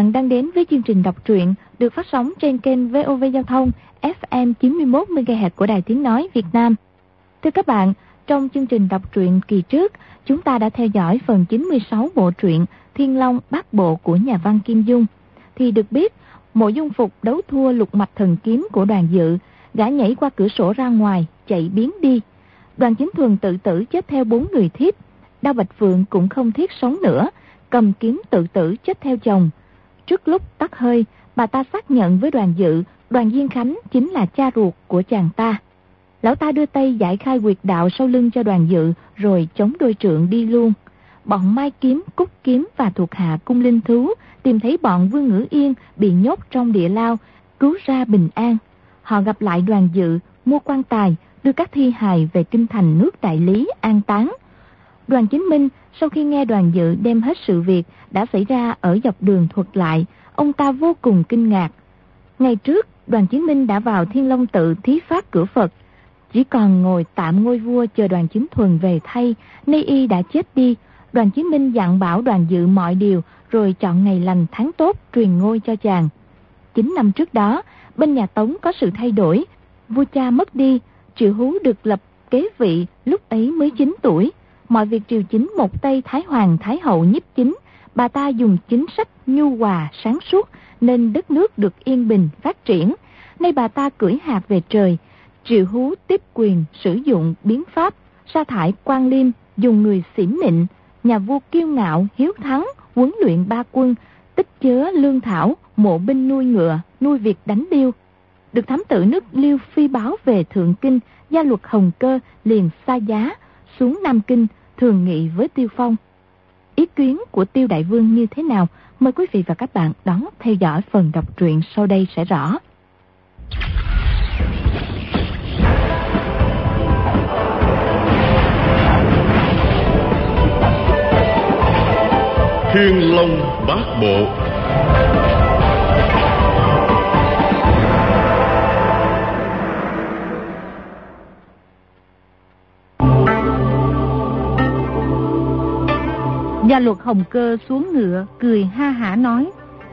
bạn đang đến với chương trình đọc truyện được phát sóng trên kênh VOV Giao thông FM 91 MHz của Đài Tiếng nói Việt Nam. Thưa các bạn, trong chương trình đọc truyện kỳ trước, chúng ta đã theo dõi phần 96 bộ truyện Thiên Long Bát Bộ của nhà văn Kim Dung. Thì được biết, Mộ Dung Phục đấu thua Lục Mạch Thần Kiếm của Đoàn Dự, gã nhảy qua cửa sổ ra ngoài, chạy biến đi. Đoàn Chính Thuần tự tử chết theo 4 người thiếp. Đao Bạch Phượng cũng không thiết sống nữa, cầm kiếm tự tử chết theo chồng. Trước lúc tắt hơi, bà ta xác nhận với Đoàn Dự, Đoàn Diên Khánh chính là cha ruột của chàng ta. Lão ta đưa tay giải khai quyệt đạo sau lưng cho Đoàn Dự, rồi chống đôi trượng đi luôn. Bọn Mai Kiếm, Cúc Kiếm và thuộc hạ Cung Linh Thú tìm thấy bọn Vương Ngữ Yên bị nhốt trong địa lao, cứu ra bình an. Họ gặp lại Đoàn Dự, mua quan tài, đưa các thi hài về kinh thành nước Đại Lý an táng. Đoàn Chính Minh sau khi nghe Đoàn Dự đem hết sự việc đã xảy ra ở dọc đường thuật lại, ông ta vô cùng kinh ngạc. Ngày trước, Đoàn Chính Minh đã vào Thiên Long Tự thí phát cửa Phật, chỉ còn ngồi tạm ngôi vua chờ Đoàn Chính Thuần về thay, nay y đã chết đi. Đoàn Chính Minh dặn bảo Đoàn Dự mọi điều, rồi chọn ngày lành tháng tốt truyền ngôi cho chàng. 9 năm trước đó, bên nhà Tống có sự thay đổi, vua cha mất đi, Triệu Hú được lập kế vị, lúc ấy mới 9 tuổi. Mọi việc triều chính một tay Thái Hoàng Thái Hậu nhiếp chính, bà ta dùng chính sách nhu hòa sáng suốt nên đất nước được yên bình phát triển. Nay bà ta cưỡi hạc về trời, Triệu Hú tiếp quyền sử dụng biến pháp, sa thải quan liêm, dùng người xỉm nịnh. Nhà vua kiêu ngạo hiếu thắng, huấn luyện ba quân, tích chứa lương thảo, mộ binh nuôi ngựa, nuôi việc đánh điêu. Được thám tử nước Liêu phi báo về Thượng Kinh, gia luật Hồng Cơ liền xa giá xuống Nam Kinh thường nghị với Tiêu Phong. Ý kiến của Tiêu đại vương như thế nào? Mời quý vị và các bạn đón theo dõi phần đọc truyện sau đây sẽ rõ. Thiên Long Bát Bộ. Gia luật Hồng Cơ xuống ngựa, cười ha hả nói: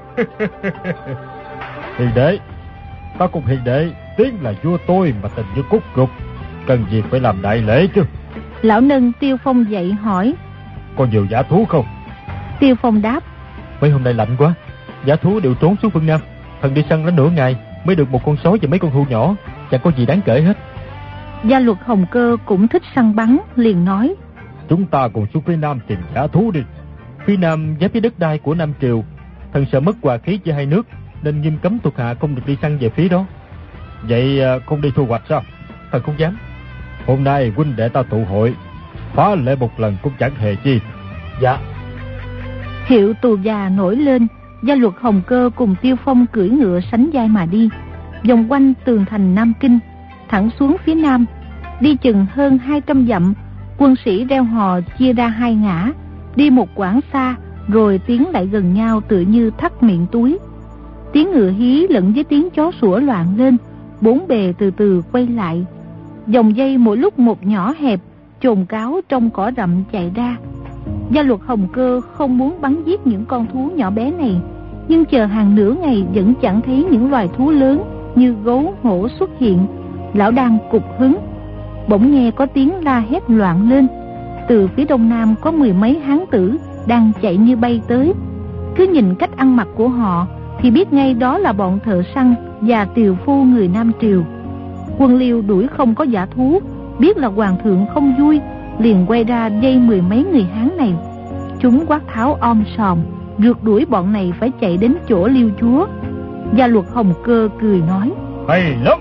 Hiền đệ, ta cùng hiền đệ tiến là vua tôi mà tình như cốt gục, cần gì phải làm đại lễ chứ. Lão nâng Tiêu Phong dậy hỏi: Có nhiều dã thú không? Tiêu Phong đáp: Mấy hôm nay lạnh quá, dã thú đều trốn xuống phương Nam. Thần đi săn đã nửa ngày mới được một con sói và mấy con hươu nhỏ, chẳng có gì đáng kể hết. Gia luật Hồng Cơ cũng thích săn bắn, liền nói: Chúng ta cùng xuống phía Nam tìm dã thú đi. Phía Nam giáp với đất đai của Nam Triều, thần sợ mất hòa khí giữa hai nước nên nghiêm cấm thuộc hạ không được đi săn về phía đó. Vậy không đi thu hoạch sao? Thần không dám. Hôm nay huynh đệ ta tụ hội, phá lệ một lần cũng chẳng hề chi. Dạ. Hiệu tù già nổi lên, Gia luật Hồng Cơ cùng Tiêu Phong cưỡi ngựa sánh vai mà đi, vòng quanh tường thành Nam Kinh, thẳng xuống phía Nam. Đi chừng hơn 200 dặm, quân sĩ reo hò chia ra hai ngã, đi một quãng xa rồi tiến lại gần nhau tựa như thắt miệng túi. Tiếng ngựa hí lẫn với tiếng chó sủa loạn lên, bốn bề từ từ quay lại. Dòng dây mỗi lúc một nhỏ hẹp, chồn cáo trong cỏ rậm chạy ra. Gia luật Hồng Cơ không muốn bắn giết những con thú nhỏ bé này, nhưng chờ hàng nửa ngày vẫn chẳng thấy những loài thú lớn như gấu, hổ xuất hiện. Lão đang cục hứng, bỗng nghe có tiếng la hét loạn lên. Từ phía đông nam có 10 mấy hán tử đang chạy như bay tới. Cứ nhìn cách ăn mặc của họ thì biết ngay đó là bọn thợ săn và tiều phu người Nam Triều. Quân Liêu đuổi không có dã thú, biết là hoàng thượng không vui, liền quay ra dây 10 mấy người hán này. Chúng quát tháo om sòm, rượt đuổi bọn này phải chạy đến chỗ Liêu chúa. Gia luật Hồng Cơ cười nói: Hay lắm.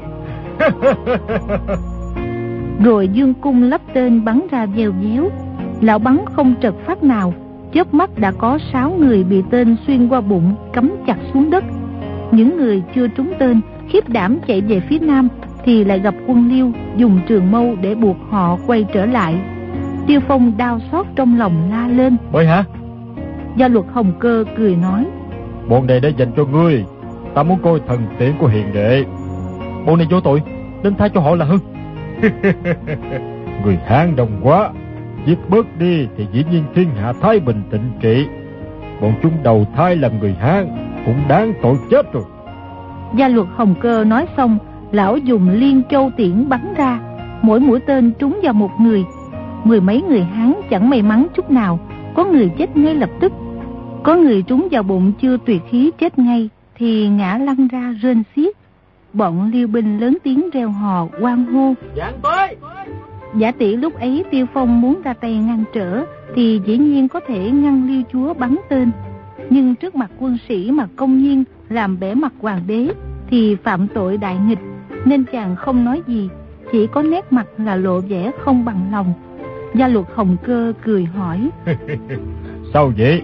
Rồi dương cung lắp tên bắn ra vèo véo. Lão bắn không trật phát nào, chớp mắt đã có 6 người bị tên xuyên qua bụng, cắm chặt xuống đất. Những người chưa trúng tên khiếp đảm chạy về phía nam thì lại gặp quân Liêu dùng trường mâu để buộc họ quay trở lại. Tiêu Phong đau xót trong lòng la lên: Bậy hả? Gia luật Hồng Cơ cười nói: Bọn này đã dành cho ngươi, ta muốn coi thần tiễn của hiền đệ. Bọn này vô tội, nên tha cho họ là hơn. Người Hán đông quá, giết bớt đi thì dĩ nhiên thiên hạ thái bình tịnh trị. Bọn chúng đầu thai làm người Hán, cũng đáng tội chết rồi. Gia Luật Hồng Cơ nói xong, lão dùng liên châu tiễn bắn ra, mỗi mũi tên trúng vào một người. 10 mấy người Hán chẳng may mắn chút nào, có người chết ngay lập tức, có người trúng vào bụng chưa tuyệt khí chết ngay, thì ngã lăn ra rên xiết. Bọn liêu binh lớn tiếng reo hò hoan hô. Giảng tới! Giả tỷ lúc ấy Tiêu Phong muốn ra tay ngăn trở thì dĩ nhiên có thể ngăn Liêu chúa bắn tên, nhưng trước mặt quân sĩ mà công nhiên làm bẽ mặt hoàng đế thì phạm tội đại nghịch, nên chàng không nói gì, chỉ có nét mặt là lộ vẻ không bằng lòng. Gia Luật Hồng Cơ cười hỏi: Sao vậy?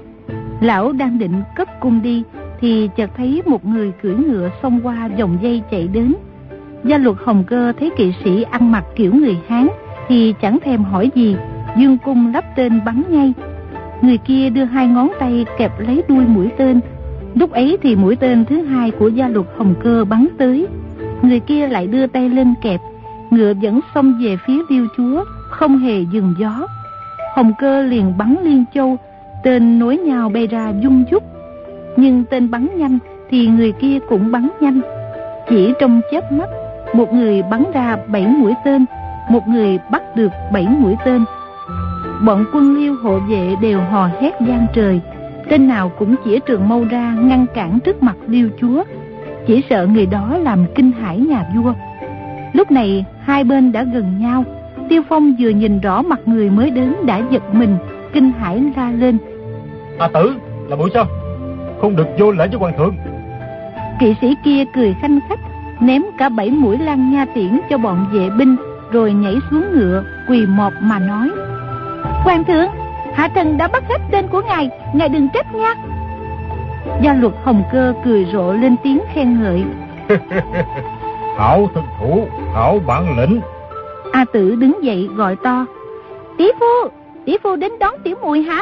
Lão đang định cất cung đi thì chợt thấy một người cưỡi ngựa xông qua vòng dây chạy đến. Gia Luật Hồng Cơ thấy kỵ sĩ ăn mặc kiểu người Hán thì chẳng thèm hỏi gì, dương cung lắp tên bắn ngay. Người kia đưa 2 ngón tay kẹp lấy đuôi mũi tên. Lúc ấy thì mũi tên thứ 2 của Gia Luật Hồng Cơ bắn tới, người kia lại đưa tay lên kẹp, ngựa vẫn xông về phía Liêu chúa, không hề dừng gió. Hồng Cơ liền bắn liên châu, tên nối nhau bay ra vung vút. Nhưng tên bắn nhanh thì người kia cũng bắn nhanh. Chỉ trong chớp mắt, một người bắn ra 7 mũi tên, một người bắt được 7 mũi tên. Bọn quân Liêu hộ vệ đều hò hét vang trời, tên nào cũng chĩa trường mâu ra ngăn cản trước mặt Liêu chúa, chỉ sợ người đó làm kinh hãi nhà vua. Lúc này hai bên đã gần nhau. Tiêu Phong vừa nhìn rõ mặt người mới đến đã giật mình, kinh hãi la lên: A Tử, là muội sao? Không được vô lễ với hoàng thượng. Kỵ sĩ kia cười khanh khách, ném cả 7 mũi lan nha tiễn cho bọn vệ binh, rồi nhảy xuống ngựa, quỳ mọp mà nói: Hoàng thượng, hạ thần đã bắt hết tên của ngài, ngài đừng trách nha. Gia Luật Hồng Cơ cười rộ lên tiếng khen ngợi: Hảo thân thủ, hảo bản lĩnh. A Tử đứng dậy gọi to: Tỷ phu đến đón tiểu muội hả?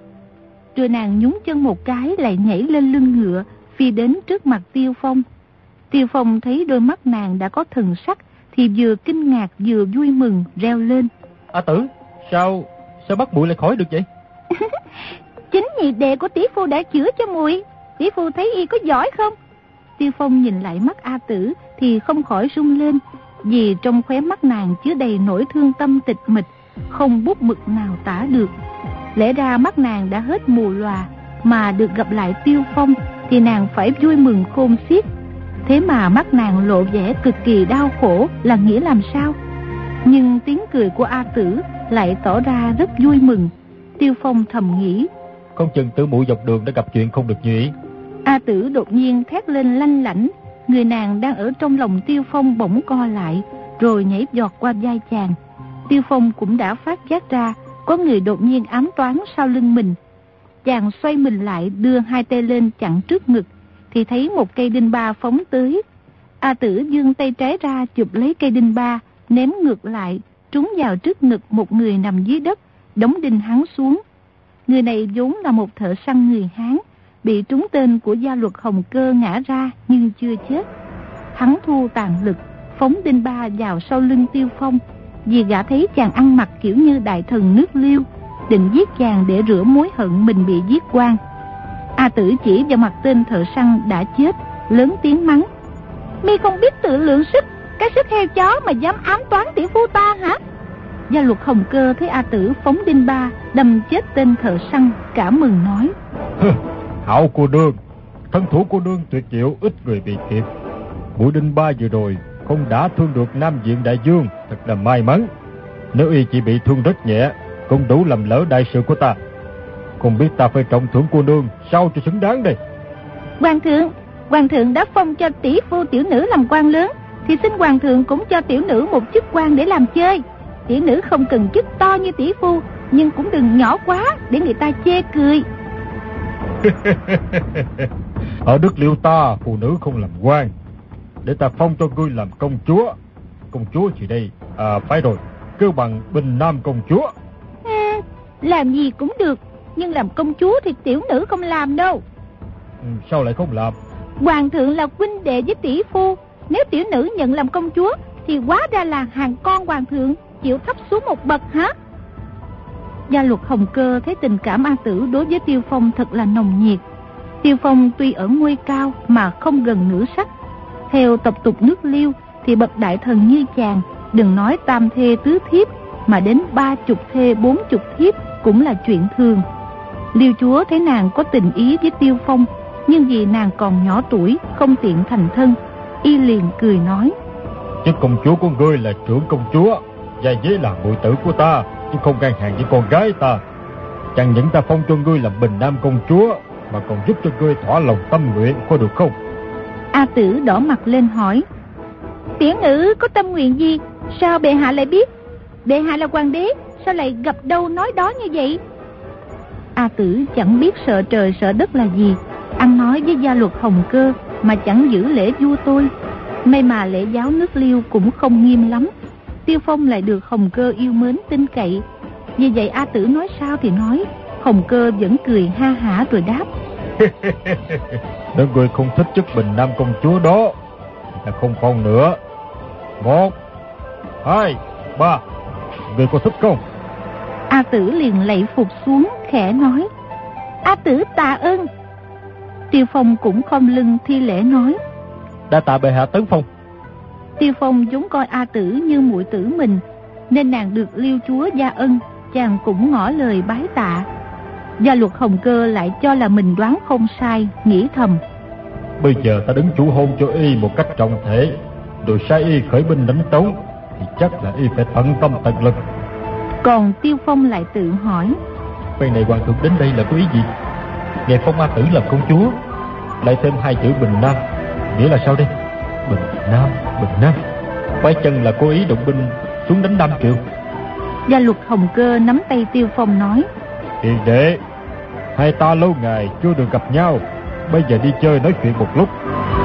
Rồi nàng nhún chân một cái lại nhảy lên lưng ngựa, phi đến trước mặt Tiêu Phong. Tiêu Phong thấy đôi mắt nàng đã có thần sắc thì vừa kinh ngạc vừa vui mừng, reo lên: A Tử, sao bắt muội lại khỏi được vậy? Chính nhị đệ của tỷ phu đã chữa cho muội, tỷ phu thấy y có giỏi không? Tiêu Phong nhìn lại mắt A Tử thì không khỏi rung lên, vì trong khóe mắt nàng chứa đầy nỗi thương tâm tịch mịch, không bút mực nào tả được. Lẽ ra mắt nàng đã hết mù lòa, mà được gặp lại Tiêu Phong thì nàng phải vui mừng khôn xiết. Thế mà mắt nàng lộ vẻ cực kỳ đau khổ là nghĩa làm sao? Nhưng tiếng cười của A Tử lại tỏ ra rất vui mừng. Tiêu Phong thầm nghĩ: Không chừng tử muội dọc đường đã gặp chuyện không được như ý. A Tử đột nhiên thét lên lanh lảnh, người nàng đang ở trong lòng Tiêu Phong bỗng co lại, rồi nhảy giọt qua vai chàng. Tiêu Phong cũng đã phát giác ra có người đột nhiên ám toán sau lưng mình. Chàng xoay mình lại, đưa 2 tay lên chặn trước ngực, thì thấy một cây đinh ba phóng tới. A Tử giương tay trái ra chụp lấy cây đinh ba, ném ngược lại, trúng vào trước ngực một người nằm dưới đất, đóng đinh hắn xuống. Người này vốn là một thợ săn người Hán, bị trúng tên của Gia Luật Hồng Cơ ngã ra nhưng chưa chết. Hắn thu tàn lực, phóng đinh ba vào sau lưng Tiêu Phong, vì gã thấy chàng ăn mặc kiểu như đại thần nước Liêu, định giết chàng để rửa mối hận mình bị giết oan. A Tử chỉ vào mặt tên thợ săn đã chết, lớn tiếng mắng: Mi không biết tự lượng sức, cái sức heo chó mà dám ám toán tỷ phu ta hả? Gia Luật Hồng Cơ thấy A Tử phóng đinh ba đâm chết tên thợ săn, cảm mừng nói: Hảo cô nương, thân thủ cô nương tuyệt diệu, ít người bị kịp. Mũi đinh ba vừa rồi không đã thương được Nam Viện Đại Dương, thật là may mắn. Nếu y chỉ bị thương rất nhẹ, cũng đủ làm lỡ đại sự của ta. Không biết ta phải trọng thưởng cô nương sao cho xứng đáng đây. Hoàng thượng đã phong cho tỷ phu tiểu nữ làm quan lớn, thì xin hoàng thượng cũng cho tiểu nữ một chức quan để làm chơi. Tiểu nữ không cần chức to như tỷ phu, nhưng cũng đừng nhỏ quá để người ta chê cười. Ở đất Liêu ta, phụ nữ không làm quan, để ta phong cho ngươi làm công chúa. Công chúa chỉ đây, phải rồi, kêu bằng Bình Nam công chúa. Làm gì cũng được, nhưng làm công chúa thì tiểu nữ không làm đâu. Sao lại không làm? Hoàng thượng là huynh đệ với tỷ phu, nếu tiểu nữ nhận làm công chúa thì hóa ra là hàng con hoàng thượng, chịu thấp xuống một bậc hả? Gia Luật Hồng Cơ thấy tình cảm A Tử đối với Tiêu Phong thật là nồng nhiệt. Tiêu Phong tuy ở ngôi cao mà không gần nửa sắc. Theo tập tục nước Liêu thì bậc đại thần như chàng, đừng nói tam thê tứ thiếp, mà đến 30 thê 40 thiếp cũng là chuyện thường. Liêu chúa thấy nàng có tình ý với Tiêu Phong, nhưng vì nàng còn nhỏ tuổi không tiện thành thân, y liền cười nói: Chứ công chúa của ngươi là trưởng công chúa, và với là muội tử của ta, chứ không ngang hàng với con gái ta. Chẳng những ta phong cho ngươi làm Bình Nam công chúa, mà còn giúp cho ngươi thỏa lòng tâm nguyện, có được không? A Tử đỏ mặt lên hỏi: Tiểu nữ có tâm nguyện gì? Sao bệ hạ lại biết? Bệ hạ là hoàng đế, sao lại gặp đâu nói đó như vậy? A Tử chẳng biết sợ trời sợ đất là gì, ăn nói với gia luật Hồng Cơ mà chẳng giữ lễ vua tôi. May mà lễ giáo nước Liêu cũng không nghiêm lắm. Tiêu Phong lại được Hồng Cơ yêu mến tin cậy. Vì vậy A Tử nói sao thì nói, Hồng Cơ vẫn cười ha hả rồi đáp: Nếu ngươi không thích chức Bình Nam công chúa đó là không còn nữa. 1, 2, 3, ngươi có thích không? A Tử liền lạy phục xuống khẽ nói: A Tử tạ ơn. Tiêu Phong cũng khom lưng thi lễ nói: Đa tạ bệ hạ tấn phong. Tiêu Phong vốn coi A Tử như muội tử mình, nên nàng được Liêu chúa gia ân, chàng cũng ngỏ lời bái tạ. Gia luật Hồng Cơ lại cho là mình đoán không sai, nghĩ thầm: Bây giờ ta đứng chủ hôn cho y một cách trọng thể, rồi sai y khởi binh đánh Tống, thì chắc là y phải tận tâm tận lực. Còn Tiêu Phong lại tự hỏi: Bên này hoàng thượng đến đây là có ý gì? Nghe phong A Tử làm công chúa, lại thêm 2 chữ Bình Nam, nghĩa là sao đây? Bình Nam, Bình Nam, phải chăng là cố ý động binh xuống đánh Nam Triệu? Gia luật Hồng Cơ nắm tay Tiêu Phong nói: Hiền đệ, hai ta lâu ngày chưa được gặp nhau, bây giờ đi chơi nói chuyện một lúc.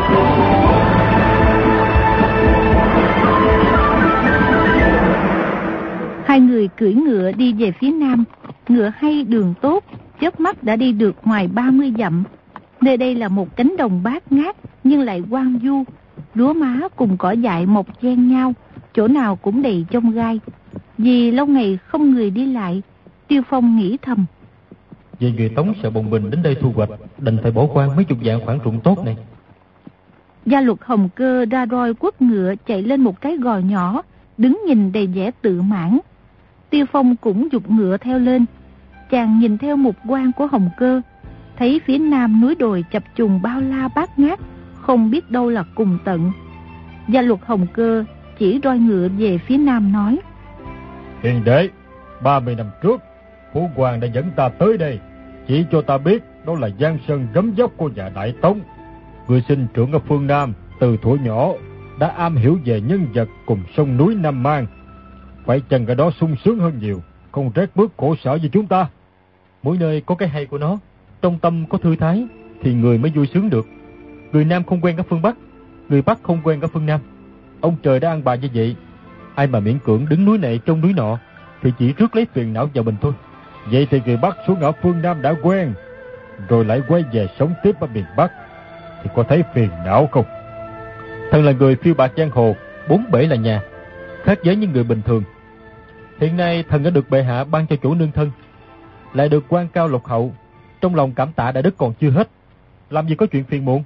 Hai người cưỡi ngựa đi về phía nam. Ngựa hay đường tốt, chớp mắt đã đi được ngoài 30 dặm. Nơi đây là một cánh đồng bát ngát nhưng lại hoang vu, lúa má cùng cỏ dại mọc chen nhau, chỗ nào cũng đầy chông gai. Vì lâu ngày không người đi lại, Tiêu Phong nghĩ thầm: Về người Tống sợ bồng bình đến đây thu hoạch, đành phải bỏ qua mấy chục vạn khoản ruộng tốt này. Gia luật Hồng Cơ ra roi quất ngựa chạy lên một cái gò nhỏ, đứng nhìn đầy vẻ tự mãn. Tiêu Phong cũng giục ngựa theo lên. Chàng nhìn theo mục quang của Hồng Cơ, thấy phía nam núi đồi chập trùng bao la bát ngát, không biết đâu là cùng tận. Gia luật Hồng Cơ chỉ roi ngựa về phía nam nói: Hiền đệ, 30 năm trước, Phú Hoàng đã dẫn ta tới đây, chỉ cho ta biết đó là giang sơn gấm dốc của nhà Đại Tống. Người sinh trưởng ở phương Nam, từ thuở nhỏ đã am hiểu về nhân vật cùng sông núi Nam Mang. Phải chăng ở đó sung sướng hơn nhiều, không rét mướt khổ sở như chúng ta? Mỗi nơi có cái hay của nó, trong tâm có thư thái thì người mới vui sướng được. Người Nam không quen ở phương Bắc, người Bắc không quen ở phương Nam. Ông trời đã an bài như vậy, ai mà miễn cưỡng đứng núi này trong núi nọ thì chỉ rước lấy phiền não vào mình thôi. Vậy thì người Bắc xuống ở phương Nam đã quen, rồi lại quay về sống tiếp ở miền Bắc, thì có thấy phiền não không? Thần là người phiêu bạt giang hồ, 4 bể là nhà, khác với những người bình thường. Hiện nay thần đã được bệ hạ ban cho chủ nương thân, lại được quan cao lộc hậu, trong lòng cảm tạ đại đức còn chưa hết, làm gì có chuyện phiền muộn.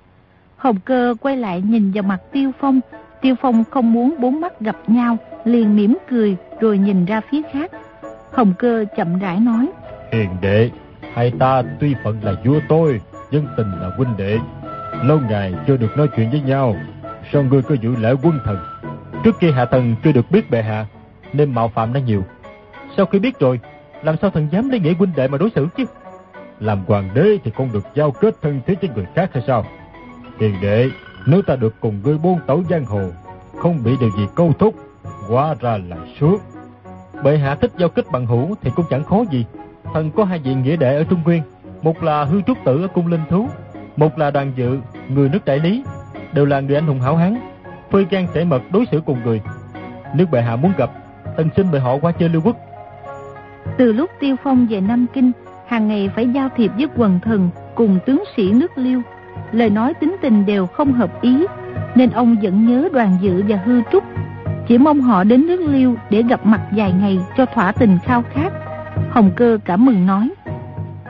Hồng Cơ quay lại nhìn vào mặt Tiêu Phong. Tiêu Phong không muốn bốn mắt gặp nhau, liền mỉm cười rồi nhìn ra phía khác. Hồng Cơ chậm rãi nói: Hiền đệ, hai ta tuy phận là vua tôi, dân tình là huynh đệ, lâu ngày chưa được nói chuyện với nhau, sao ngươi có giữ lễ quân thần? Trước kia hạ thần chưa được biết bệ hạ, nên mạo phạm đã nhiều. Sau khi biết rồi, làm sao thần dám lấy nghĩa huynh đệ mà đối xử chứ? Làm hoàng đế thì không được giao kết thân thiết với người khác hay sao? Hiền đệ, nếu ta được cùng ngươi buôn tẩu giang hồ, không bị điều gì câu thúc, hóa ra là sướng. Bệ hạ thích giao kết bằng hữu thì cũng chẳng khó gì. Thần có 2 vị nghĩa đệ ở Trung Nguyên, một là Hư Trúc Tử ở Cung Linh Thú, một là Đoàn Dự, người nước Đại Lý, đều là người anh hùng hảo hán, phơi gan kể mật đối xử cùng người. Nếu bệ hạ muốn gặp, thần xin mời họ qua chơi Lưu Quốc. Từ lúc Tiêu Phong về Nam Kinh, hàng ngày phải giao thiệp với quần thần cùng tướng sĩ nước Liêu, lời nói tính tình đều không hợp ý, nên ông vẫn nhớ Đoàn Dự và Hư Trúc, chỉ mong họ đến nước Liêu để gặp mặt vài ngày cho thỏa tình khao khát. Hồng Cơ cảm mừng nói: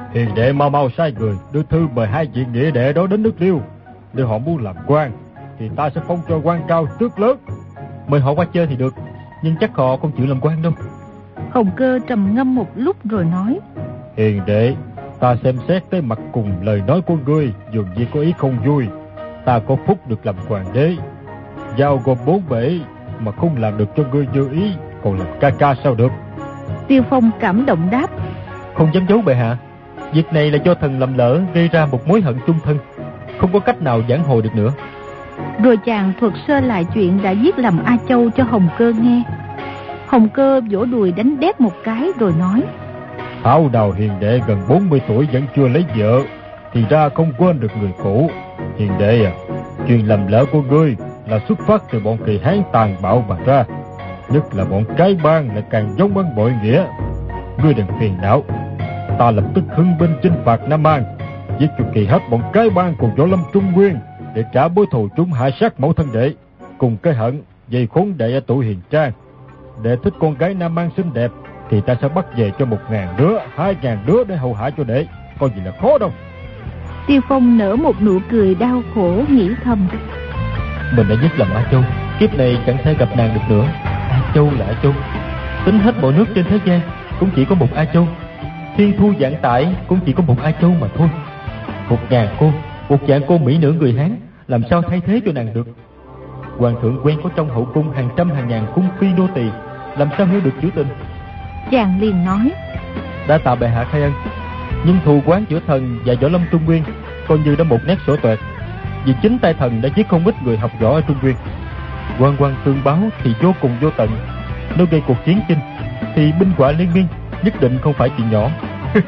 Hiền đệ mau sai người đưa thư mời hai vị nghĩa đệ đó đến nước Liêu. Nếu họ muốn làm quan thì ta sẽ phong cho quan cao tước lớn. Mời họ qua chơi thì được, nhưng chắc họ không chịu làm quan đâu. Hồng Cơ trầm ngâm một lúc rồi nói: Hiền đệ, ta xem xét tới mặt cùng lời nói của ngươi, dường như có ý không vui. Ta có phúc được làm hoàng đế, giao gồm 4 bể mà không làm được cho ngươi như ý, còn làm ca sao được? Tiêu Phong cảm động đáp: Không dám giấu bệ hạ, việc này là do thần lầm lỡ gây ra một mối hận chung thân, không có cách nào vãn hồi được nữa. Rồi chàng thuật sơ lại chuyện đã giết lầm A Châu cho Hồng Cơ nghe. Hồng Cơ vỗ đùi đánh đét một cái rồi nói: Thảo Đào hiền đệ gần 40 tuổi vẫn chưa lấy vợ, thì ra không quên được người cũ. Hiền đệ à, chuyện lầm lỡ của ngươi là xuất phát từ bọn Kỳ Hán tàn bạo mà ra, nhất là bọn cái bang lại càng giống ân bội nghĩa. Ngươi đừng phiền não, ta lập tức hưng binh chinh phạt Nam An, giết cho kỳ hết bọn cái bang cùng Võ Lâm Trung Nguyên, để trả mối thù chúng hạ sát mẫu thân đệ, cùng cái hận dày khốn đệ ở tuổi hiền trang. Đệ thích con gái Nam An xinh đẹp thì ta sẽ bắt về cho 1.000 đứa, 2.000 đứa để hầu hạ cho đệ, có gì là khó đâu. Tiêu Phong nở một nụ cười đau khổ, nghĩ thầm: Mình đã giết lầm A Châu, kiếp này chẳng thể gặp nàng được nữa. A Châu là A Châu, tính hết mọi nước trên thế gian cũng chỉ có một A Châu. Thiên thu vạn tải cũng chỉ có một A Châu mà thôi. 1.000 một dạng cô mỹ nữ người Hán làm sao thay thế cho nàng được? Hoàng thượng quen có trong hậu cung hàng trăm hàng ngàn cung phi nô tỳ, làm sao hiểu được chữ tình? Chàng liền nói: Đã tạ bệ hạ khai ân, nhưng thù oán giữa thần và Võ Lâm Trung Nguyên coi như đã một nét sổ toẹt, vì chính tay thần đã giết không ít người học võ ở Trung Nguyên. Quan quan tương báo thì vô cùng vô tận, nếu gây cuộc chiến chinh thì binh họa liên miên, nhất định không phải chuyện nhỏ.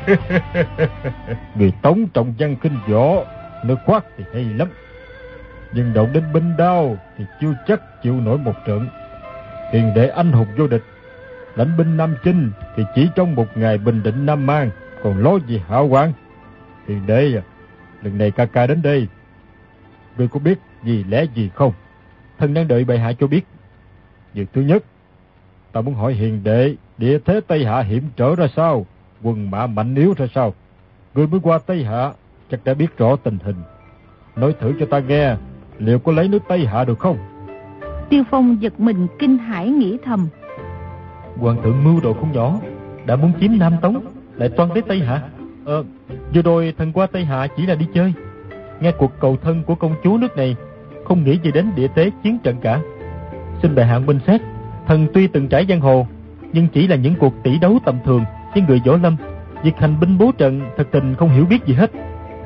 Người Tống trọng văn khinh võ, nước khoác thì hay lắm, nhưng động đến binh đao thì chưa chắc chịu nổi một trận. Hiền đệ anh hùng vô địch, lãnh binh Nam Chinh thì chỉ trong một ngày bình định Nam An, còn lo gì hạo quang. Hiền đệ à, lần này ca ca đến đây, ngươi có biết gì lẽ gì không? Thần đang đợi bệ hạ cho biết. Việc thứ nhất, ta muốn hỏi hiền đệ địa thế Tây Hạ hiểm trở ra sao, quân mã mạnh yếu ra sao. Ngươi mới qua Tây Hạ chắc đã biết rõ tình hình, nói thử cho ta nghe, liệu có lấy nước Tây Hạ được không? Tiêu Phong giật mình kinh hãi, nghĩ thầm: Hoàng thượng mưu đồ không nhỏ, đã muốn chiếm Nam Tống lại toan tới Tây Hạ. Vừa rồi thần qua Tây Hạ chỉ là đi chơi, nghe cuộc cầu thân của công chúa nước này, không nghĩ gì đến địa thế chiến trận cả. Xin bệ hạ minh xét, thần tuy từng trải giang hồ, nhưng chỉ là những cuộc tỷ đấu tầm thường với người võ lâm, việc hành binh bố trận thật tình không hiểu biết gì hết.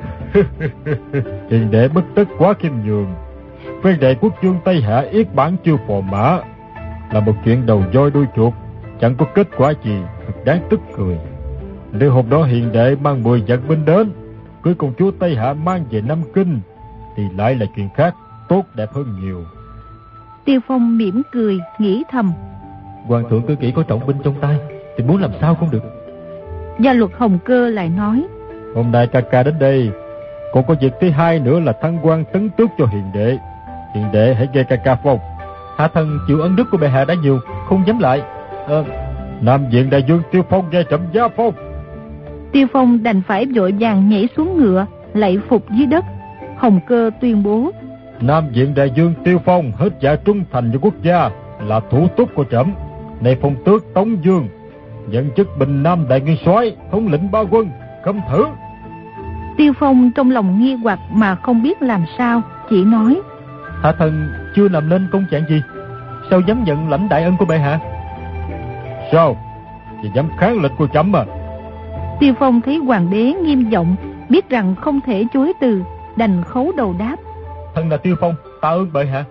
Hiền đệ bất tất quá khiêm nhường. Phen đệ quốc vương Tây Hạ yết bản chưa phò mã là một chuyện đầu voi đuôi chuột, chẳng có kết quả gì, thật đáng tức cười. Nếu hôm đó hiền đệ mang 10 vạn binh đến, cưới công chúa Tây Hạ mang về Nam Kinh, thì lại là chuyện khác, tốt đẹp hơn nhiều. Tiêu Phong mỉm cười, nghĩ thầm: Hoàng thượng cứ kỹ có trọng binh trong tay thì muốn làm sao không được. Gia luật Hồng Cơ lại nói: Hôm nay ca ca đến đây, còn có việc thứ hai nữa là thăng quan tấn tước cho hiền đệ. Hiền đệ hãy nghe ca ca phong. Hạ thần chịu ân đức của bệ hạ đã nhiều, không dám lại. Nam viện đại vương Tiêu Phong nghe trẫm giá phong. Tiêu Phong đành phải vội vàng nhảy xuống ngựa, lạy phục dưới đất. Hồng Cơ tuyên bố: Nam viện đại vương Tiêu Phong hết dạ trung thành với quốc gia, là thủ túc của trẫm, nay phong tước Tống Dương, nhận chức Bình Nam đại nguyên soái, thống lĩnh ba quân, khâm thử. Tiêu Phong trong lòng nghi hoặc mà không biết làm sao, chỉ nói: Hạ thần chưa làm nên công trạng gì, sao dám nhận lãnh đại ân của bệ hạ? Sao? Vì dám kháng lệnh của trẫm à? Tiêu Phong thấy hoàng đế nghiêm giọng, biết rằng không thể chối từ, đành khấu đầu đáp: Thần là Tiêu Phong, tạ ơn bệ hạ.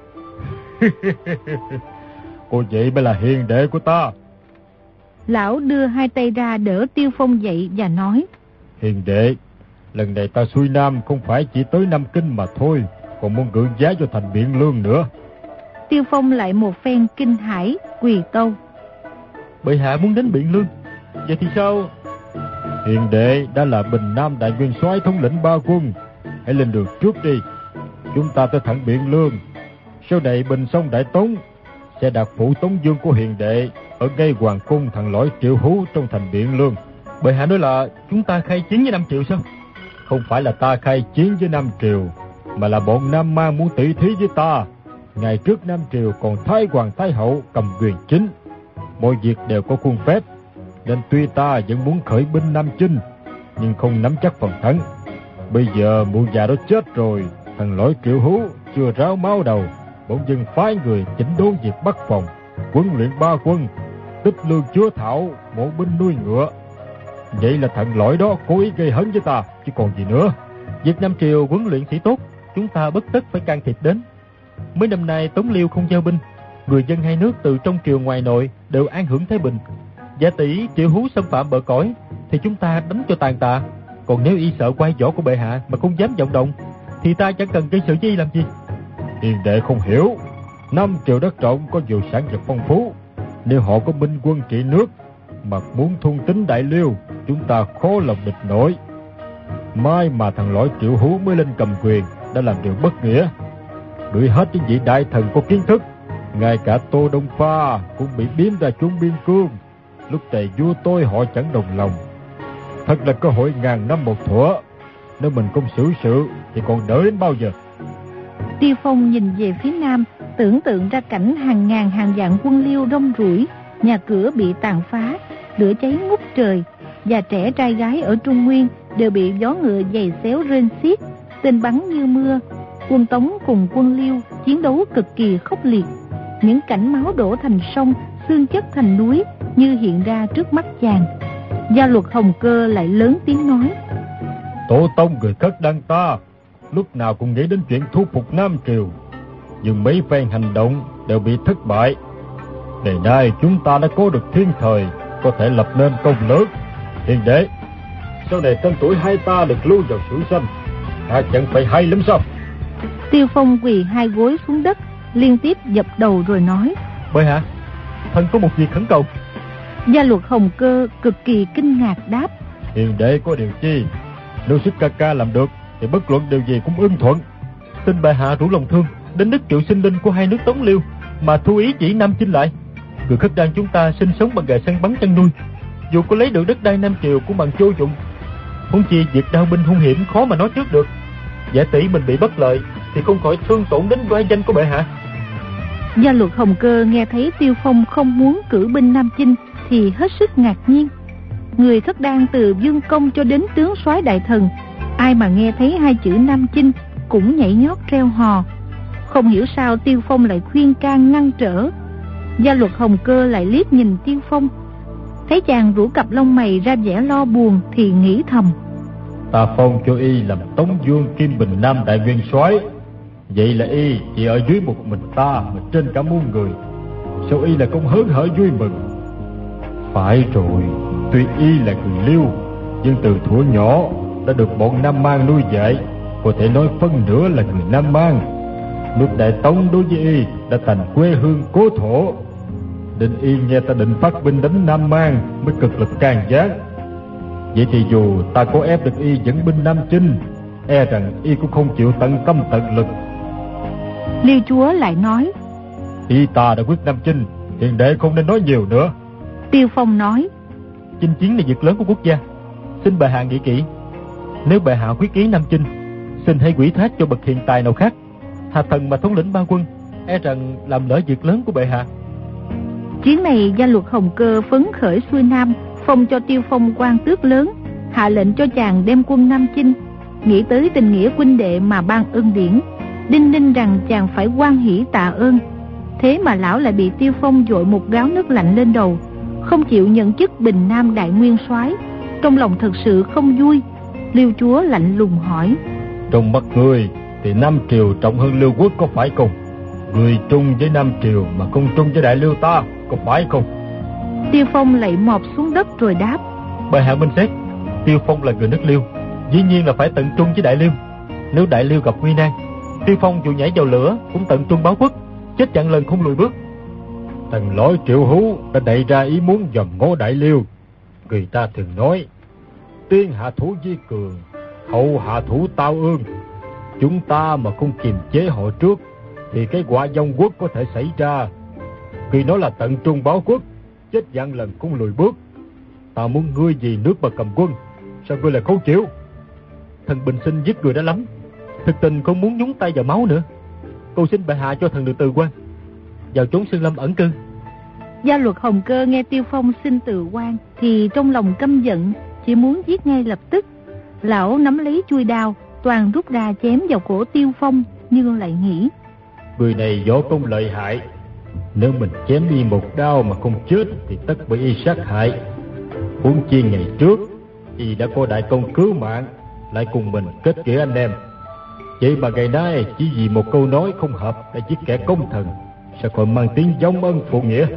Cô vậy mới là hiền đệ của ta. Lão đưa hai tay ra đỡ Tiêu Phong dậy và nói: Hiền đệ, lần này ta xuôi Nam không phải chỉ tới Nam Kinh mà thôi, còn muốn gượng giá cho thành Biện Lương nữa. Tiêu Phong lại một phen kinh hãi, quỳ tâu: Bệ hạ muốn đến Biện Lương, vậy thì sao? Hiền đệ đã là Bình Nam đại nguyên soái, thống lĩnh ba quân, hãy lên đường trước đi. Chúng ta tới thẳng Biện Lương, sau này Bình xong Đại Tống sẽ đặt phủ Tống Dương của hiền đệ ở ngay hoàng cung thằng lõi Triệu Hú trong thành Biện Lương. Bệ hạ nói là chúng ta khai chiến với Nam Triều sao? Không phải là ta khai chiến với Nam Triều, mà là bọn Nam Mang muốn tỷ thí với ta. Ngày trước Nam Triều còn Thái Hoàng Thái Hậu cầm quyền chính, mọi việc đều có khuôn phép, nên tuy ta vẫn muốn khởi binh Nam chinh, nhưng không nắm chắc phần thắng. Bây giờ mụ già đó chết rồi, thằng lõi Triệu Hú chưa ráo máu đầu, bỗng dưng phái người chỉnh đốn việc bắt phòng, huấn luyện ba quân, tích lương chúa thảo, mộ binh nuôi ngựa. Vậy là thằng lõi đó cố ý gây hấn với ta, chứ còn gì nữa. Việc Nam Triều huấn luyện sĩ tốt, chúng ta bất tất phải can thiệp đến. Mấy năm nay Tống Liêu không giao binh, người dân hai nước từ trong triều ngoài nội đều an hưởng thái bình. Giả tỷ Triệu Hú xâm phạm bờ cõi thì chúng ta đánh cho tàn tạ. Còn nếu y sợ quai võ của bệ hạ mà không dám vọng động, thì ta chẳng cần gây sự với y làm gì. Hiền đệ không hiểu, Nam Triều đất rộng có nhiều sản vật phong phú, nếu họ có binh quân trị nước mà muốn thôn tính Đại Liêu, chúng ta khó lòng địch nổi. Mai mà thằng lõi Triệu Hú mới lên cầm quyền đã làm điều bất nghĩa, đuổi hết những vị đại thần có kiến thức, ngay cả Tô Đông Pha cũng bị biếm ra chốn biên cương. Lúc này vua tôi họ chẳng đồng lòng, thật là cơ hội ngàn năm một thuở. Nếu mình không xử sự thì còn đợi đến bao giờ? Tiêu Phong nhìn về phía nam, tưởng tượng ra cảnh hàng ngàn hàng vạn quân Liêu rong ruổi, nhà cửa bị tàn phá, lửa cháy ngút trời, già trẻ trai gái ở Trung Nguyên đều bị gió ngựa giày xéo rên xiết, tên bắn như mưa. Quân Tống cùng quân Liêu chiến đấu cực kỳ khốc liệt, những cảnh máu đổ thành sông, xương chất thành núi như hiện ra trước mắt chàng. Gia Luật Hồng Cơ lại lớn tiếng nói: Tổ tông người khất đăng ta lúc nào cũng nghĩ đến chuyện thu phục Nam Triều, nhưng mấy phen hành động đều bị thất bại. Ngày nay chúng ta đã có được thiên thời, có thể lập nên công lớn. Hiền đệ, sau này tên tuổi hai ta được lưu vào sử sách, ta chẳng phải hay lắm sao? Tiêu Phong quỳ hai gối xuống đất, liên tiếp dập đầu rồi nói: Bệ hạ, thần có một việc khẩn cầu. Gia Luật Hồng Cơ cực kỳ kinh ngạc đáp: Hiền đệ có điều chi? Nếu sức ca ca làm được thì bất luận điều gì cũng ưng thuận. Xin bệ hạ rủ lòng thương đến đức triệu sinh linh của hai nước Tống Liêu mà thu ý chỉ Nam chinh lại. Người khất đan chúng ta sinh sống bằng nghề săn bắn chăn nuôi, dù có lấy được đất đai Nam Triều cũng bằng vô dụng. Huống chi việc đao binh hung hiểm khó mà nói trước được. Giả tỷ mình bị bất lợi thì không khỏi thương tổn đến oai danh của bệ hạ. Gia Luật Hồng Cơ nghe thấy Tiêu Phong không muốn cử binh Nam chinh thì hết sức ngạc nhiên. Người khất đan từ vương công cho đến tướng soái đại thần, ai mà nghe thấy hai chữ Nam chinh cũng nhảy nhót reo hò. Không hiểu sao Tiêu Phong lại khuyên can ngăn trở. Gia Luật Hồng Cơ lại liếc nhìn Tiêu Phong, thấy chàng rũ cặp lông mày ra vẻ lo buồn thì nghĩ thầm: Ta phong cho y làm Tống Vương Kim Bình Nam đại nguyên soái, vậy là y chỉ ở dưới một mình ta mà trên cả muôn người, sao y là không hớn hở vui mừng? Phải rồi, tuy y là người Liêu, nhưng từ thuở nhỏ đã được bọn Nam Mang nuôi dạy, có thể nói phân nửa là người Nam Mang. Nước Đại Tống đối với y đã thành quê hương cố thổ, nên y nghe ta định phát binh đánh Nam Mang mới cực lực can gián. Vậy thì dù ta có ép được y dẫn binh Nam chinh, e rằng y cũng không chịu tận tâm tận lực. Liêu chúa lại nói: Y ta đã quyết Nam chinh, hiền đệ không nên nói nhiều nữa. Tiêu Phong nói: Chinh chiến là việc lớn của quốc gia, xin bệ hạ nghĩ kỹ. Nếu bệ hạ quyết ý Nam chinh, xin hãy ủy thác cho bậc hiện tài nào khác. Hạ thần mà thống lĩnh ba quân, e rằng làm lỡ việc lớn của bệ hạ. Chuyến này Gia Luật Hồng Cơ phấn khởi xuôi Nam, phong cho Tiêu Phong quan tước lớn, hạ lệnh cho chàng đem quân Nam chinh. Nghĩ tới tình nghĩa huynh đệ mà ban ân điển, đinh ninh rằng chàng phải hoan hỷ tạ ơn. Thế mà lão lại bị Tiêu Phong dội một gáo nước lạnh lên đầu, không chịu nhận chức Bình Nam đại nguyên soái. Trong lòng thật sự không vui. Liêu chúa lạnh lùng hỏi: Trong mắt ngươi thì Nam Triều trọng hơn Liêu quốc có phải không? Người trung với Nam Triều mà không trung với Đại Liêu ta, có phải không? Tiêu Phong lạy mọp xuống đất rồi đáp: Bệ hạ minh xét, Tiêu Phong là người nước Liêu, dĩ nhiên là phải tận trung với Đại Liêu. Nếu Đại Liêu gặp nguy nan, Tiêu Phong dù nhảy vào lửa cũng tận trung báo quốc, chết chặn lần không lùi bước. Thằng lõi Triệu Hú đã đẩy ra ý muốn dòm ngó Đại Liêu. Người ta thường nói: tiên hạ thủ vi cường, hậu hạ thủ tao ương. Chúng ta mà không kiềm chế họ trước thì cái quả vong quốc có thể xảy ra. Người nói là tận trung báo quốc, chết vạn lần không lùi bước. Ta muốn ngươi vì nước mà cầm quân, sao ngươi lại không chịu? Thần bình sinh giết người đã lắm, thực tình không muốn nhúng tay vào máu nữa. Cầu xin bệ hạ cho thần được từ quan, vào chốn Sơn Lâm ẩn cư. Gia Luật Hồng Cơ nghe Tiêu Phong xin từ quan thì trong lòng căm giận, chỉ muốn giết ngay lập tức. Lão nắm lấy chuôi đao, toàn rút ra chém vào cổ Tiêu Phong, nhưng lại nghĩ: người này võ công lợi hại, nếu mình chém đi một đao mà không chết thì tất bị y sát hại. Huống chi ngày trước y đã có đại công cứu mạng, lại cùng mình kết nghĩa anh em. Vậy mà ngày nay chỉ vì một câu nói không hợp đã giết kẻ công thần, sao còn mang tiếng vong ân phụ nghĩa?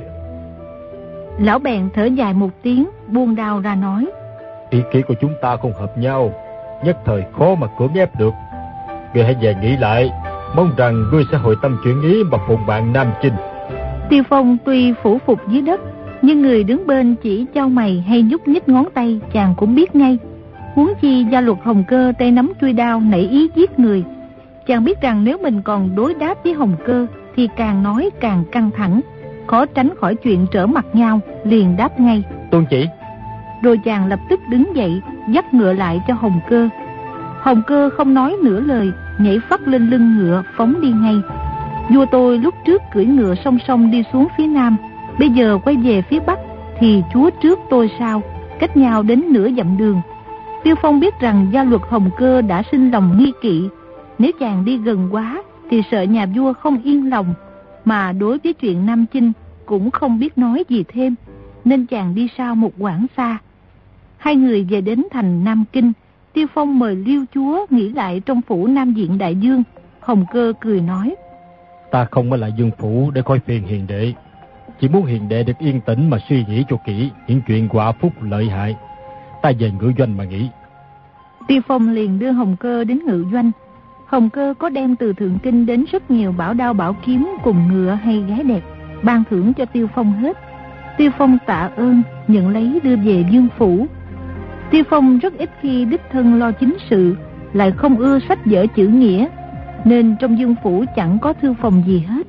Lão bèn thở dài một tiếng, buông đao ra nói: ý kiến của chúng ta không hợp nhau, nhất thời khó mà cưỡng ép được. Ngươi hãy về nghĩ lại, mong rằng ngươi sẽ hồi tâm chuyển ý mà phụng bạn Nam Chinh. Tiêu Phong tuy phủ phục dưới đất, nhưng người đứng bên chỉ chau mày hay nhúc nhích ngón tay chàng cũng biết ngay. Huống chi Gia Luật Hồng Cơ tay nắm chuôi đao nảy ý giết người. Chàng biết rằng nếu mình còn đối đáp với Hồng Cơ thì càng nói càng căng thẳng, khó tránh khỏi chuyện trở mặt nhau, liền đáp ngay: Tuân chỉ. Rồi chàng lập tức đứng dậy, dắt ngựa lại cho Hồng Cơ. Hồng Cơ không nói nửa lời, nhảy phắt lên lưng ngựa phóng đi ngay. Vua tôi lúc trước cưỡi ngựa song song đi xuống phía nam, bây giờ quay về phía bắc thì chúa trước tôi sau, cách nhau đến nửa dặm đường. Tiêu Phong biết rằng Gia Luật Hồng Cơ đã sinh lòng nghi kỵ, nếu chàng đi gần quá thì sợ nhà vua không yên lòng, mà đối với chuyện Nam Chinh cũng không biết nói gì thêm, nên chàng đi sau một quãng xa. Hai người về đến thành Nam Kinh. Tiêu Phong mời Liêu chúa nghỉ lại trong phủ Nam Diện Đại Dương. Hồng Cơ cười nói: Ta không ở lại Dương phủ để coi phiền hiền đệ, chỉ muốn hiền đệ được yên tĩnh mà suy nghĩ cho kỹ những chuyện quả phúc lợi hại. Ta về ngự doanh mà nghĩ. Tiêu Phong liền đưa Hồng Cơ đến ngự doanh. Hồng Cơ có đem từ Thượng Kinh đến rất nhiều bảo đao bảo kiếm cùng ngựa hay gái đẹp, ban thưởng cho Tiêu Phong hết. Tiêu Phong tạ ơn, nhận lấy đưa về Dương phủ. Tiêu Phong rất ít khi đích thân lo chính sự, lại không ưa sách vở chữ nghĩa, nên trong Dương phủ chẳng có thư phòng gì hết.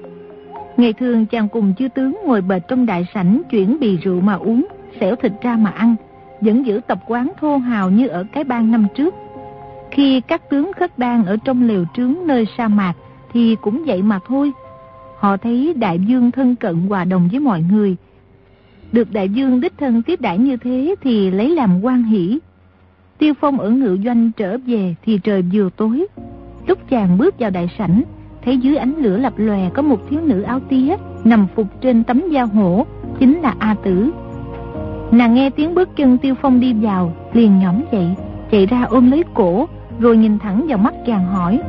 Ngày thường chàng cùng chư tướng ngồi bệt trong đại sảnh chuyển bì rượu mà uống, xẻo thịt ra mà ăn, vẫn giữ tập quán thô hào như ở cái bang năm trước. Khi các tướng khất đan ở trong lều trướng nơi sa mạc thì cũng vậy mà thôi. Họ thấy đại vương thân cận hòa đồng với mọi người, được đại vương đích thân tiếp đãi như thế thì lấy làm hoan hỉ. Tiêu Phong ở ngự doanh trở về thì trời vừa tối. Lúc chàng bước vào đại sảnh, thấy dưới ánh lửa lập lòe có một thiếu nữ áo tía nằm phục trên tấm da hổ, chính là A Tử. Nàng nghe tiếng bước chân Tiêu Phong đi vào, liền nhõm dậy, chạy ra ôm lấy cổ, rồi nhìn thẳng vào mắt chàng hỏi: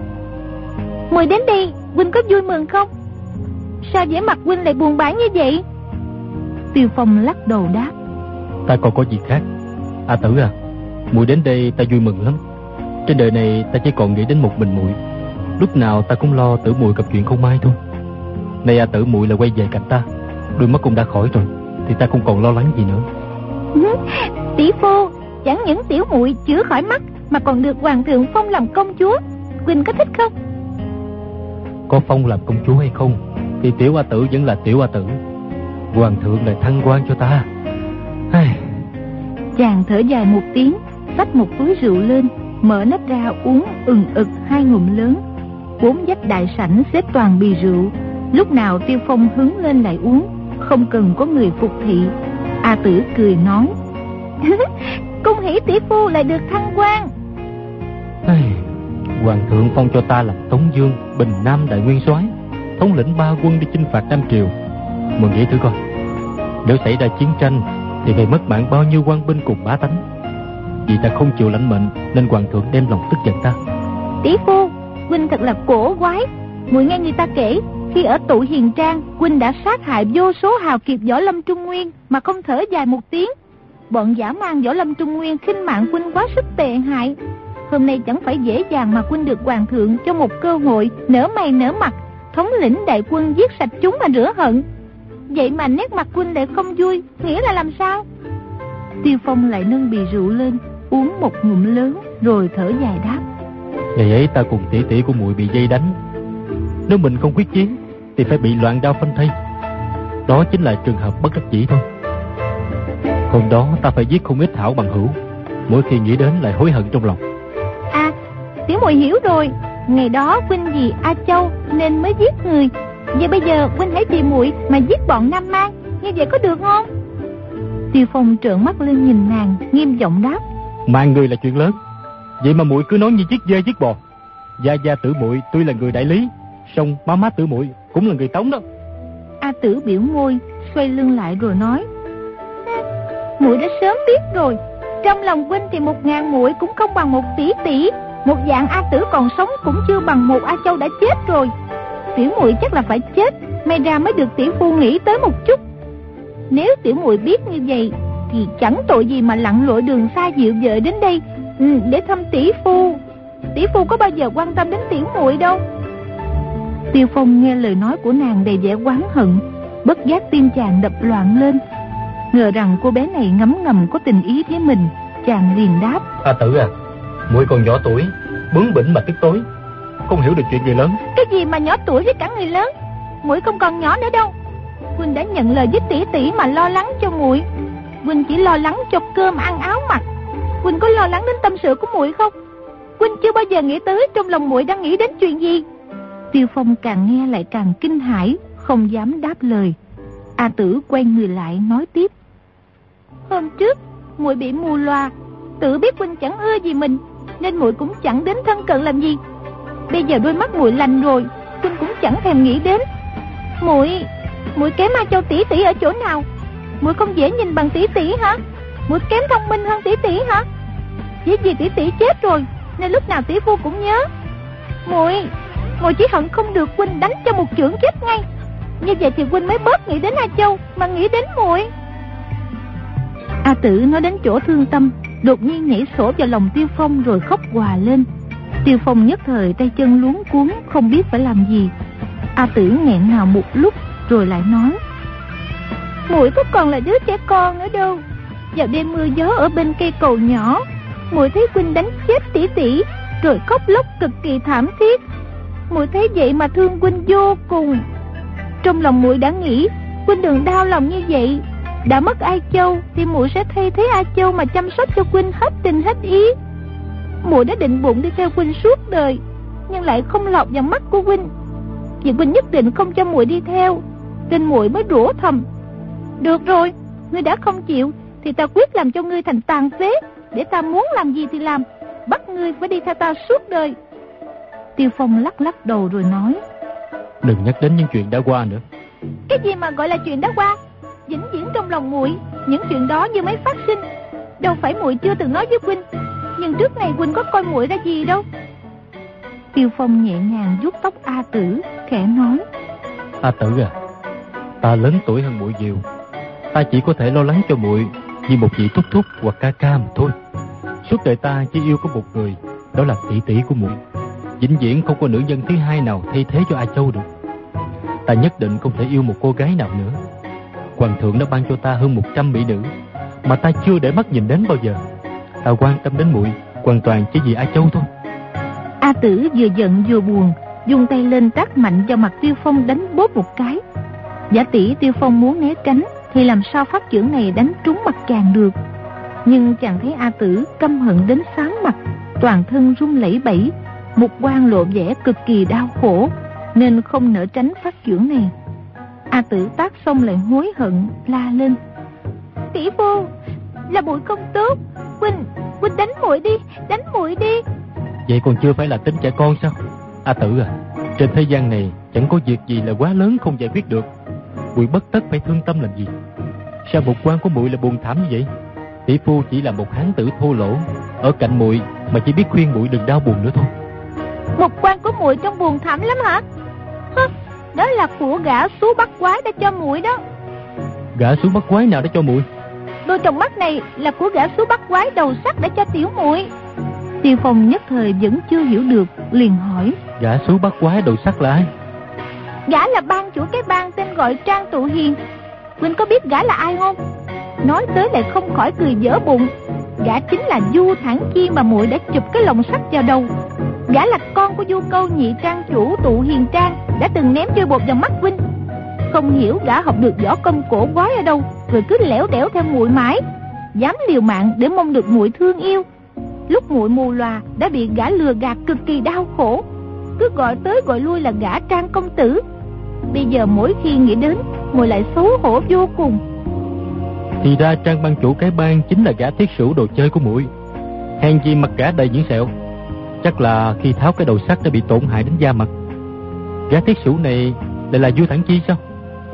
Mời đến đây, huynh có vui mừng không? Sao vẻ mặt huynh lại buồn bã như vậy? Tiêu Phong lắc đầu đáp: Ta còn có gì khác. A Tử à, muội đến đây ta vui mừng lắm. Trên đời này ta chỉ còn nghĩ đến một mình muội, lúc nào ta cũng lo Tử muội gặp chuyện không may thôi. Nay A Tử muội là quay về cạnh ta, đôi mắt cũng đã khỏi rồi, thì ta không còn lo lắng gì nữa. Tỷ phu, chẳng những tiểu muội chữa khỏi mắt mà còn được hoàng thượng phong làm công chúa, huynh có thích không? Có phong làm công chúa hay không thì tiểu A Tử vẫn là tiểu A Tử. Hoàng thượng lại thăng quan cho ta. Chàng thở dài một tiếng, xách một túi rượu lên, mở nắp ra uống ừng ực 2 ngụm lớn. 4 vách đại sảnh xếp toàn bì rượu, lúc nào Tiêu Phong hứng lên lại uống, không cần có người phục thị. A Tử cười nói: Cung hỷ tỷ phu lại được thăng quan. Hoàng thượng phong cho ta làm Tống Dương, Bình Nam đại nguyên soái, thống lĩnh 3 quân đi chinh phạt Nam Triều. Mừng nghĩ thử coi, nếu xảy ra chiến tranh thì phải mất mạng bao nhiêu quan binh cùng bá tánh. Vì ta không chịu lãnh mệnh nên hoàng thượng đem lòng tức giận ta. Tỷ phu, huynh thật là cổ quái. Muội nghe người ta kể, khi ở Tụ Hiền Trang, huynh đã sát hại vô số hào kiệt võ lâm Trung Nguyên mà không thở dài một tiếng. Bọn dã man võ lâm Trung Nguyên khinh mạng huynh quá sức tệ hại. Hôm nay chẳng phải dễ dàng mà huynh được hoàng thượng cho một cơ hội nở mày nở mặt, thống lĩnh đại quân giết sạch chúng mà rửa hận. Vậy mà nét mặt huynh lại không vui, nghĩa là làm sao? Tiêu Phong lại nâng bì rượu lên, uống một ngụm lớn, rồi thở dài đáp: Ngày ấy ta cùng tỷ tỷ của muội bị dây đánh, nếu mình không quyết chiến thì phải bị loạn đao phanh thây. Đó chính là trường hợp bất đắc dĩ thôi. Hôm đó ta phải giết không ít hảo bằng hữu, mỗi khi nghĩ đến lại hối hận trong lòng. À, tiểu muội hiểu rồi. Ngày đó huynh vì A Châu nên mới giết người. Vậy bây giờ huynh hãy vì muội mà giết bọn Nam Mang, như vậy có được không? Tiêu Phong trợn mắt lên nhìn nàng, nghiêm giọng đáp. Mang người là chuyện lớn, vậy mà muội cứ nói như chiếc dê chiếc bò. Gia Gia Tử muội tuy là người đại lý, song má má Tử muội cũng là người Tống đó. A Tử biểu môi, xoay lưng lại rồi nói. Muội đã sớm biết rồi. Trong lòng huynh thì 1000 muội cũng không bằng 1 tỷ. Một dạng A Tử còn sống cũng chưa bằng một A Châu đã chết rồi. Tiểu muội chắc là phải chết, may ra mới được tỷ phu nghĩ tới một chút. Nếu tiểu muội biết như vậy thì chẳng tội gì mà lặn lội đường xa dịu vợ đến đây để thăm tỷ phu. Tỷ phu có bao giờ quan tâm đến tiểu muội đâu. Tiêu Phong nghe lời nói của nàng đầy vẻ oán hận, bất giác tim chàng đập loạn lên. Ngờ rằng cô bé này ngấm ngầm có tình ý với mình, chàng liền đáp. A Tử à, muội còn nhỏ tuổi, bướng bỉnh mà tức tối, không hiểu được chuyện người lớn. Cái gì mà nhỏ tuổi với cả người lớn? Muội không còn nhỏ nữa đâu. Huynh đã nhận lời với tỷ mà lo lắng cho muội. Huynh chỉ lo lắng cho cơm ăn áo mặc. Huynh có lo lắng đến tâm sự của muội không? Huynh chưa bao giờ nghĩ tới trong lòng muội đang nghĩ đến chuyện gì. Tiêu Phong càng nghe lại càng kinh hãi, không dám đáp lời. A Tử quay người lại nói tiếp. Hôm trước muội bị mù loà, tự biết huynh chẳng ưa gì mình nên muội cũng chẳng đến thân cận làm gì. Bây giờ đôi mắt muội lành rồi, huynh cũng chẳng thèm nghĩ đến. Muội kém A Châu tỷ ở chỗ nào? Muội không dễ nhìn bằng tỷ hả? Muội kém thông minh hơn tỷ hả? Chỉ vì tỷ chết rồi nên lúc nào tỷ phu cũng nhớ. Muội chỉ hận không được huynh đánh cho một chưởng chết ngay. Như vậy thì huynh mới bớt nghĩ đến A Châu mà nghĩ đến muội. A Tử nói đến chỗ thương tâm, đột nhiên nhảy sổ vào lòng Tiêu Phong rồi khóc òa lên. Tiêu Phong nhất thời tay chân luống cuống, không biết phải làm gì. A Tử nghẹn ngào một lúc rồi lại nói. Muội có còn là đứa trẻ con nữa đâu. Vào đêm mưa gió ở bên cây cầu nhỏ, muội thấy huynh đánh chết tỷ rồi khóc lóc cực kỳ thảm thiết. Muội thấy vậy mà thương huynh vô cùng. Trong lòng muội đã nghĩ huynh đừng đau lòng như vậy. Đã mất A Châu thì muội sẽ thay thế A Châu mà chăm sóc cho huynh hết tình hết ý. Muội đã định bụng đi theo huynh suốt đời, nhưng lại không lọt vào mắt của huynh. Vì huynh nhất định không cho muội đi theo, nên muội mới rủa thầm. Được rồi, ngươi đã không chịu thì ta quyết làm cho ngươi thành tàn phế, để ta muốn làm gì thì làm, bắt ngươi phải đi theo ta suốt đời. Tiêu Phong lắc đầu rồi nói. Đừng nhắc đến những chuyện đã qua nữa. Cái gì mà gọi là chuyện đã qua? Vĩnh viễn trong lòng muội, những chuyện đó như mới phát sinh. Đâu phải muội chưa từng nói với huynh, nhưng trước này huynh có coi muội ra gì đâu. Tiêu Phong nhẹ nhàng vuốt tóc A Tử, khẽ nói. A Tử à, ta lớn tuổi hơn muội nhiều, ta chỉ có thể lo lắng cho muội như một vị thúc thúc hoặc ca ca mà thôi. Suốt đời ta chỉ yêu có một người, đó là tỷ của muội. Vĩnh viễn không có nữ nhân thứ hai nào thay thế cho A Châu được. Ta nhất định không thể yêu một cô gái nào nữa. Hoàng thượng đã ban cho ta hơn 100 mỹ nữ mà ta chưa để mắt nhìn đến bao giờ. Ta quan tâm đến muội hoàn toàn chỉ vì A Châu thôi. A Tử vừa giận vừa buồn, dùng tay lên tát mạnh vào mặt Tiêu Phong đánh bốp một cái. Giả tỷ Tiêu Phong muốn né tránh thì làm sao phát chưởng này đánh trúng mặt chàng được. Nhưng chàng thấy A Tử căm hận đến xám mặt, toàn thân run lẩy bẩy, mục quang lộ vẻ cực kỳ đau khổ, nên không nỡ tránh phát chưởng này. A Tử tát xong lại hối hận, la lên. Tỷ phu, là muội không tốt, huynh đánh muội đi. Vậy còn chưa phải là tính trẻ con sao? A Tử à, trên thế gian này chẳng có việc gì là quá lớn không giải quyết được. Muội bất tất phải thương tâm làm gì. Sao một quan của muội là buồn thảm như vậy? Tỷ phu chỉ là một hán tử thô lỗ, ở cạnh muội mà chỉ biết khuyên muội đừng đau buồn nữa thôi. Một quan của muội trong buồn thảm lắm hả? Đó là của gã xú bắt quái đã cho muội đó. Gã xú bắt quái nào đã cho muội? Đôi trong mắt này là của gã xú bắt quái đầu sắt đã cho tiểu muội. Tiêu Phong nhất thời vẫn chưa hiểu được, liền hỏi. Gã xú bắt quái đầu sắt là ai? Gã là ban chủ cái bang tên gọi Trang Tụ Hiền. Huynh có biết gã là ai không? Nói tới lại không khỏi cười dở bụng. Gã chính là Du Thản Chi mà muội đã chụp cái lồng sắt vào đầu. Gã là con của Du Câu nhị trang chủ Tụ Hiền Trang, đã từng ném chơi bột vào mắt huynh. Không hiểu gã học được võ công cổ quái ở đâu, rồi cứ lẻo đẻo theo muội mãi, dám liều mạng để mong được muội thương yêu. Lúc muội mù lòa đã bị gã lừa gạt cực kỳ đau khổ, cứ gọi tới gọi lui là gã Trang công tử. Bây giờ mỗi khi nghĩ đến, muội lại xấu hổ vô cùng. Thì ra Trang ban chủ cái bang chính là gã thiết sửu đồ chơi của muội. Hèn gì mặt gã đầy những sẹo, chắc là khi tháo cái đầu sắt đã bị tổn hại đến da mặt. Gã thiết sửu này lại là Vua Thản Chi sao?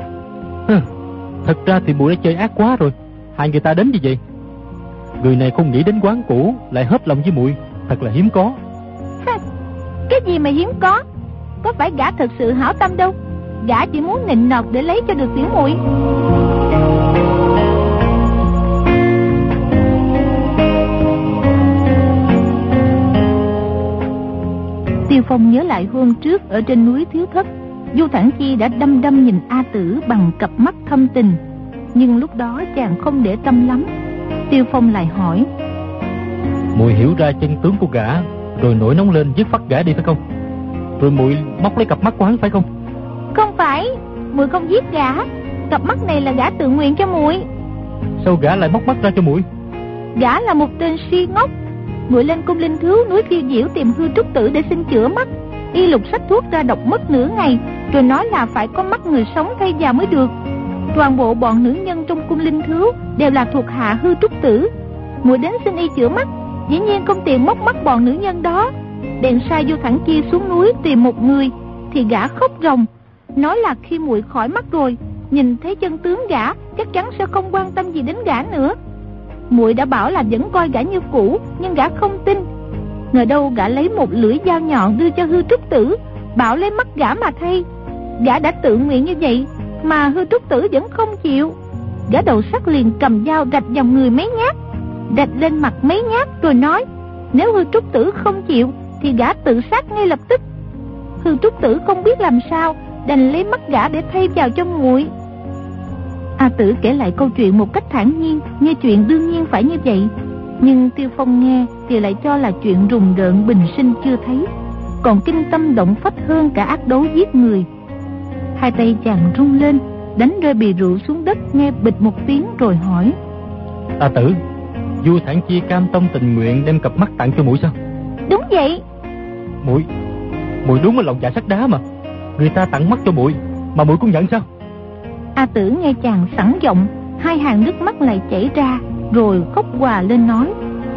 Thật ra thì muội đã chơi ác quá rồi, hại người ta đến như vậy. Người này không nghĩ đến quán cũ, lại hết lòng với muội, thật là hiếm có. Cái gì mà hiếm có? Có phải gã thật sự hảo tâm đâu, gã chỉ muốn nịnh nọt để lấy cho được tiểu muội. Tiêu Phong nhớ lại hôm trước ở trên núi Thiếu Thất, Vua Thản Chi đã đăm đăm nhìn A Tử bằng cặp mắt thâm tình, nhưng lúc đó chàng không để tâm lắm. Tiêu Phong lại hỏi: muội hiểu ra chân tướng của gã, rồi nổi nóng lên dứt phát gã đi phải không? Rồi muội móc lấy cặp mắt của hắn phải không? Không phải, muội không giết gã, cặp mắt này là gã tự nguyện cho muội. Sao gã lại móc mắt ra cho muội? Gã là một tên si ngốc. Muội lên Cung Linh Thứu núi Phiêu Diễu tìm Hư Trúc Tử để xin chữa mắt. Y lục sách thuốc ra đọc mất nửa ngày, rồi nói là phải có mắt người sống thay vào mới được. Toàn bộ bọn nữ nhân trong Cung Linh Thứu đều là thuộc hạ Hư Trúc Tử. Muội đến xin y chữa mắt, dĩ nhiên không tiện móc mắt bọn nữ nhân đó. Bèn sai Vua Thản Chi xuống núi tìm một người, thì gã khóc ròng, nói là khi muội khỏi mắt rồi, nhìn thấy chân tướng gã chắc chắn sẽ không quan tâm gì đến gã nữa. Muội đã bảo là vẫn coi gã như cũ, nhưng gã không tin. Ngờ đâu gã lấy một lưỡi dao nhọn đưa cho Hư Trúc Tử, bảo lấy mắt gã mà thay. Gã đã tự nguyện như vậy mà Hư Trúc Tử vẫn không chịu. Gã đầu sắt liền cầm dao rạch vào người mấy nhát, rạch lên mặt mấy nhát, rồi nói nếu Hư Trúc Tử không chịu thì gã tự sát ngay lập tức. Hư Trúc Tử không biết làm sao, đành lấy mắt gã để thay vào cho muội. A Tử kể lại câu chuyện một cách thản nhiên, như chuyện đương nhiên phải như vậy. Nhưng Tiêu Phong nghe thì lại cho là chuyện rùng rợn bình sinh chưa thấy, còn kinh tâm động phách hơn cả ác đấu giết người. Hai tay chàng rung lên, đánh rơi bì rượu xuống đất, nghe bịch một tiếng rồi hỏi: A Tử, Vua Thản Chi cam tâm tình nguyện đem cặp mắt tặng cho muội sao? Đúng vậy. Muội đúng là lòng dạ sắt đá mà. Người ta tặng mắt cho muội mà muội cũng nhận sao? A Tử nghe chàng sẵn giọng, hai hàng nước mắt lại chảy ra, rồi khóc òa lên nói: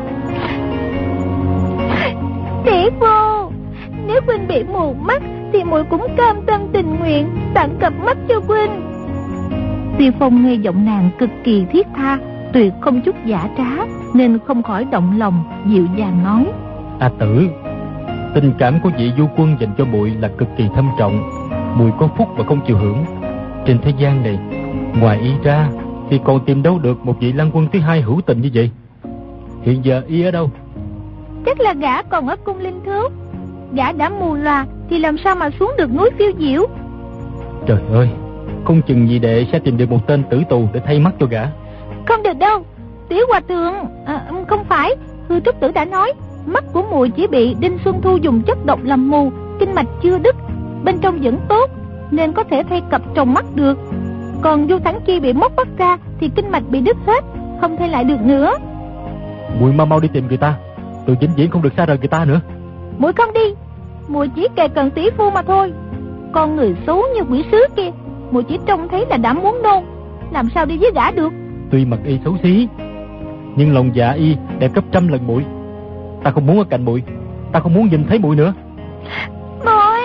tỷ phu, nếu huynh bị mù mắt thì muội cũng cam tâm tình nguyện tặng cặp mắt cho huynh. Tiêu Phong nghe giọng nàng cực kỳ thiết tha, tuyệt không chút giả trá, nên không khỏi động lòng, dịu dàng nói: A Tử, tình cảm của vị vua quân dành cho muội là cực kỳ thâm trọng. Muội có phúc mà không chịu hưởng. Trên thế gian này, ngoài y ra thì còn tìm đâu được một vị lang quân thứ hai hữu tình như vậy. Hiện giờ y ở đâu? Chắc là gã còn ở Cung Linh Thứu. Gã đã mù lòa thì làm sao mà xuống được núi Phiêu Diễu. Trời ơi, không chừng nhị đệ sẽ tìm được một tên tử tù để thay mắt cho gã. Không được đâu, Tiểu Hòa Thượng, không phải, Hư Trúc Tử đã nói mắt của muội chỉ bị Đinh Xuân Thu dùng chất độc làm mù, kinh mạch chưa đứt, bên trong vẫn tốt, nên có thể thay cặp tròng mắt được. Còn Vua Thản Chi bị móc mắt ra thì kinh mạch bị đứt hết, không thay lại được nữa. Muội mau đi tìm người ta, tôi vĩnh viễn không được xa rời người ta nữa. Muội không đi, muội chỉ kề cận tỷ phu mà thôi. Con người xấu như quỷ sứ kia, muội chỉ trông thấy là đã muốn nôn, làm sao đi với gã được. Tuy mặt y xấu xí, nhưng lòng dạ y đẹp gấp trăm lần muội. Ta không muốn ở cạnh muội, ta không muốn nhìn thấy muội nữa. Muội.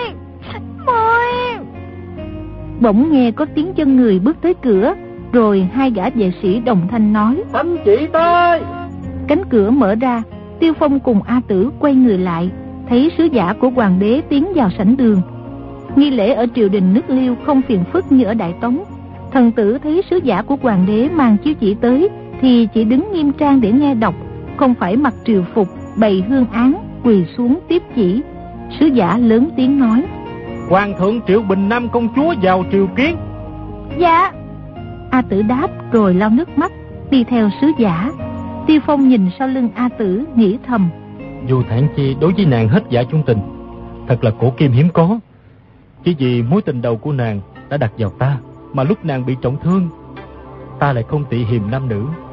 Bỗng nghe có tiếng chân người bước tới cửa, rồi hai gã vệ sĩ đồng thanh nói: Anh chị tới. Cánh cửa mở ra, Tiêu Phong cùng A Tử quay người lại, thấy sứ giả của hoàng đế tiến vào sảnh đường. Nghi lễ ở triều đình nước Liêu không phiền phức như ở Đại Tống. Thần tử thấy sứ giả của hoàng đế mang chiếu chỉ tới thì chỉ đứng nghiêm trang để nghe đọc, không phải mặc triều phục, bày hương án, quỳ xuống tiếp chỉ. Sứ giả lớn tiếng nói: Hoàng thượng Triệu Bình Nam công chúa vào triều kiến. Dạ. A Tử đáp rồi lau nước mắt, đi theo sứ giả. Tiêu Phong nhìn sau lưng A Tử, nghĩ thầm: Vua Thản Chi đối với nàng hết giả chung tình, thật là cổ kim hiếm có. Chỉ vì mối tình đầu của nàng đã đặt vào ta, mà lúc nàng bị trọng thương, ta lại không tị hiềm nam nữ.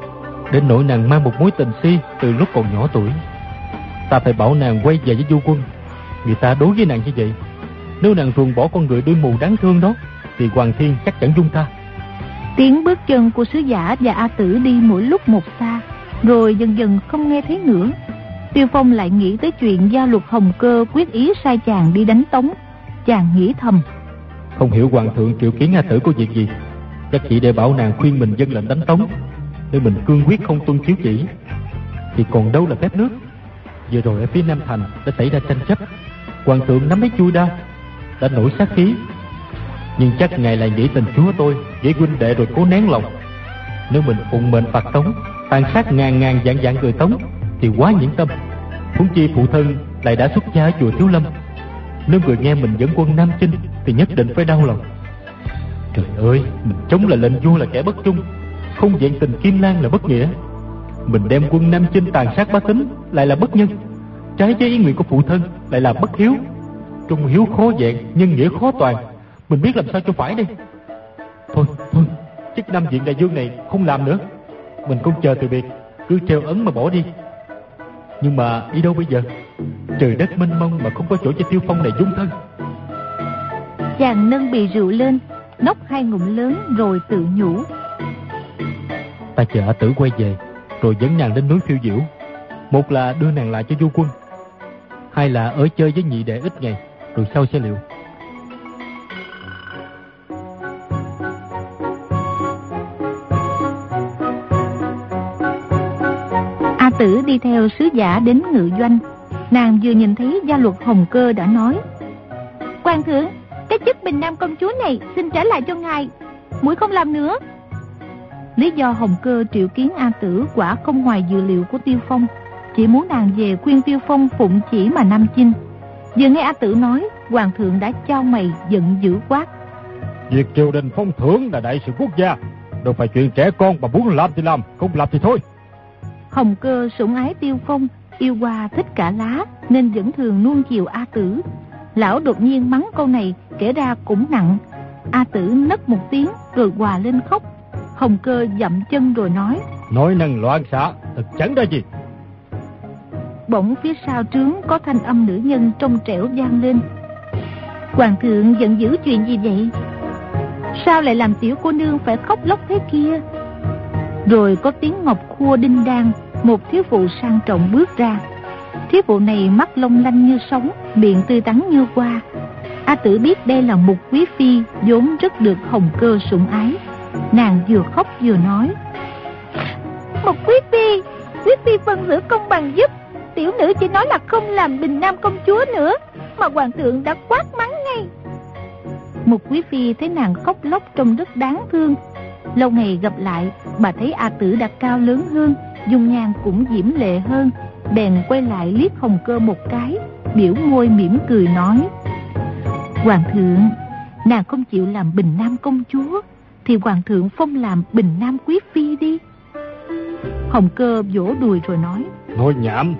Đến nỗi nàng mang một mối tình si từ lúc còn nhỏ tuổi. Ta phải bảo nàng quay về với Du Quân. Người ta đối với nàng như vậy, nếu nàng ruồng bỏ con người đuôi mù đáng thương đó, thì Hoàng Thiên chắc chắn dung tha. Tiếng bước chân của sứ giả và A Tử đi mỗi lúc một xa, rồi dần dần không nghe thấy nữa. Tiêu Phong lại nghĩ tới chuyện Gia Luật Hồng Cơ quyết ý sai chàng đi đánh Tống. Chàng nghĩ thầm, không hiểu Hoàng thượng triệu kiến A Tử có việc gì. Chắc chỉ để bảo nàng khuyên mình dâng lệnh đánh Tống, để mình cương quyết không tuân chiếu chỉ. Thì còn đâu là phép nước. Vừa rồi ở phía Nam Thành đã xảy ra tranh chấp, Hoàng thượng nắm lấy chui đao, đã nổi sát khí. Nhưng chắc ngài lại nghĩ tình chúa tôi với huynh đệ rồi cố nén lòng. Nếu mình phụng mệnh phạt Tống, tàn sát ngàn vạn người Tống, thì quá nhẫn tâm. Huống chi phụ thân lại đã xuất gia ở chùa Thiếu Lâm. Nếu người nghe mình dẫn quân Nam Chinh thì nhất định phải đau lòng. Trời ơi, mình chống lại lệnh vua là kẻ bất trung, không vẹn tình Kim Lan là bất nghĩa. Mình đem quân Nam Chinh tàn sát bá tính lại là bất nhân, trái với ý nguyện của phụ thân lại là bất hiếu. Trung hiếu khó vẹn, nhân nghĩa khó toàn, mình biết làm sao cho phải đây. Thôi, chức Nam Viện đại vương này không làm nữa. Mình không chờ từ biệt, cứ treo ấn mà bỏ đi. Nhưng mà đi đâu bây giờ? Trời đất mênh mông mà không có chỗ cho Tiêu Phong này dung thân. Chàng nâng bì rượu lên, nốc 2 ngụm lớn rồi tự nhủ, ta chờ A Tử quay về rồi dẫn nàng lên núi phiêu diễu. Một là đưa nàng lại cho Du Quân, hai là ở chơi với nhị đệ ít ngày, rồi sau sẽ liệu. A Tử đi theo sứ giả đến ngự doanh. Nàng vừa nhìn thấy Gia Luật Hồng Cơ đã nói, Hoàng thượng, cái chức Bình Nam công chúa này xin trả lại cho ngài, muội không làm nữa. Lý do Hồng Cơ triệu kiến A Tử quả không ngoài dự liệu của Tiêu Phong, chỉ muốn nàng về khuyên Tiêu Phong phụng chỉ mà Nam Chinh. Vừa nghe A Tử nói, Hoàng thượng đã chau mày giận dữ quát, việc triều đình phong thưởng là đại sự quốc gia, đâu phải chuyện trẻ con mà muốn làm thì làm, không làm thì thôi. Hồng Cơ sủng ái Tiêu Phong, yêu hoa thích cả lá, nên vẫn thường nuông chiều A Tử. Lão đột nhiên mắng câu này kể ra cũng nặng. A Tử nấc một tiếng rồi hòa lên khóc. Hồng Cơ dậm chân rồi nói năng loạn xạ, thật chẳng ra gì. Bỗng phía sau trướng có thanh âm nữ nhân trong trẻo vang lên, Hoàng thượng giận dữ chuyện gì vậy? Sao lại làm tiểu cô nương phải khóc lóc thế kia? Rồi có tiếng ngọc khua đinh đan, một thiếu phụ sang trọng bước ra. Thiếu phụ này mắt long lanh như sóng, miệng tươi tắn như hoa. A Tử biết đây là một quý phi vốn rất được Hồng Cơ sủng ái. Nàng vừa khóc vừa nói, một quý phi phân xử công bằng giúp. Tiểu nữ chỉ nói là không làm Bình Nam công chúa nữa, mà hoàng thượng đã quát mắng ngay. Một quý phi thấy nàng khóc lóc trông rất đáng thương. Lâu ngày gặp lại, bà thấy A Tử đã cao lớn hơn, dung nhan cũng diễm lệ hơn, bèn quay lại liếc Hồng Cơ một cái, biểu môi mỉm cười nói, Hoàng thượng, nàng không chịu làm Bình Nam công chúa thì hoàng thượng phong làm Bình Nam quý phi đi. Hồng Cơ vỗ đùi rồi nói nhảm.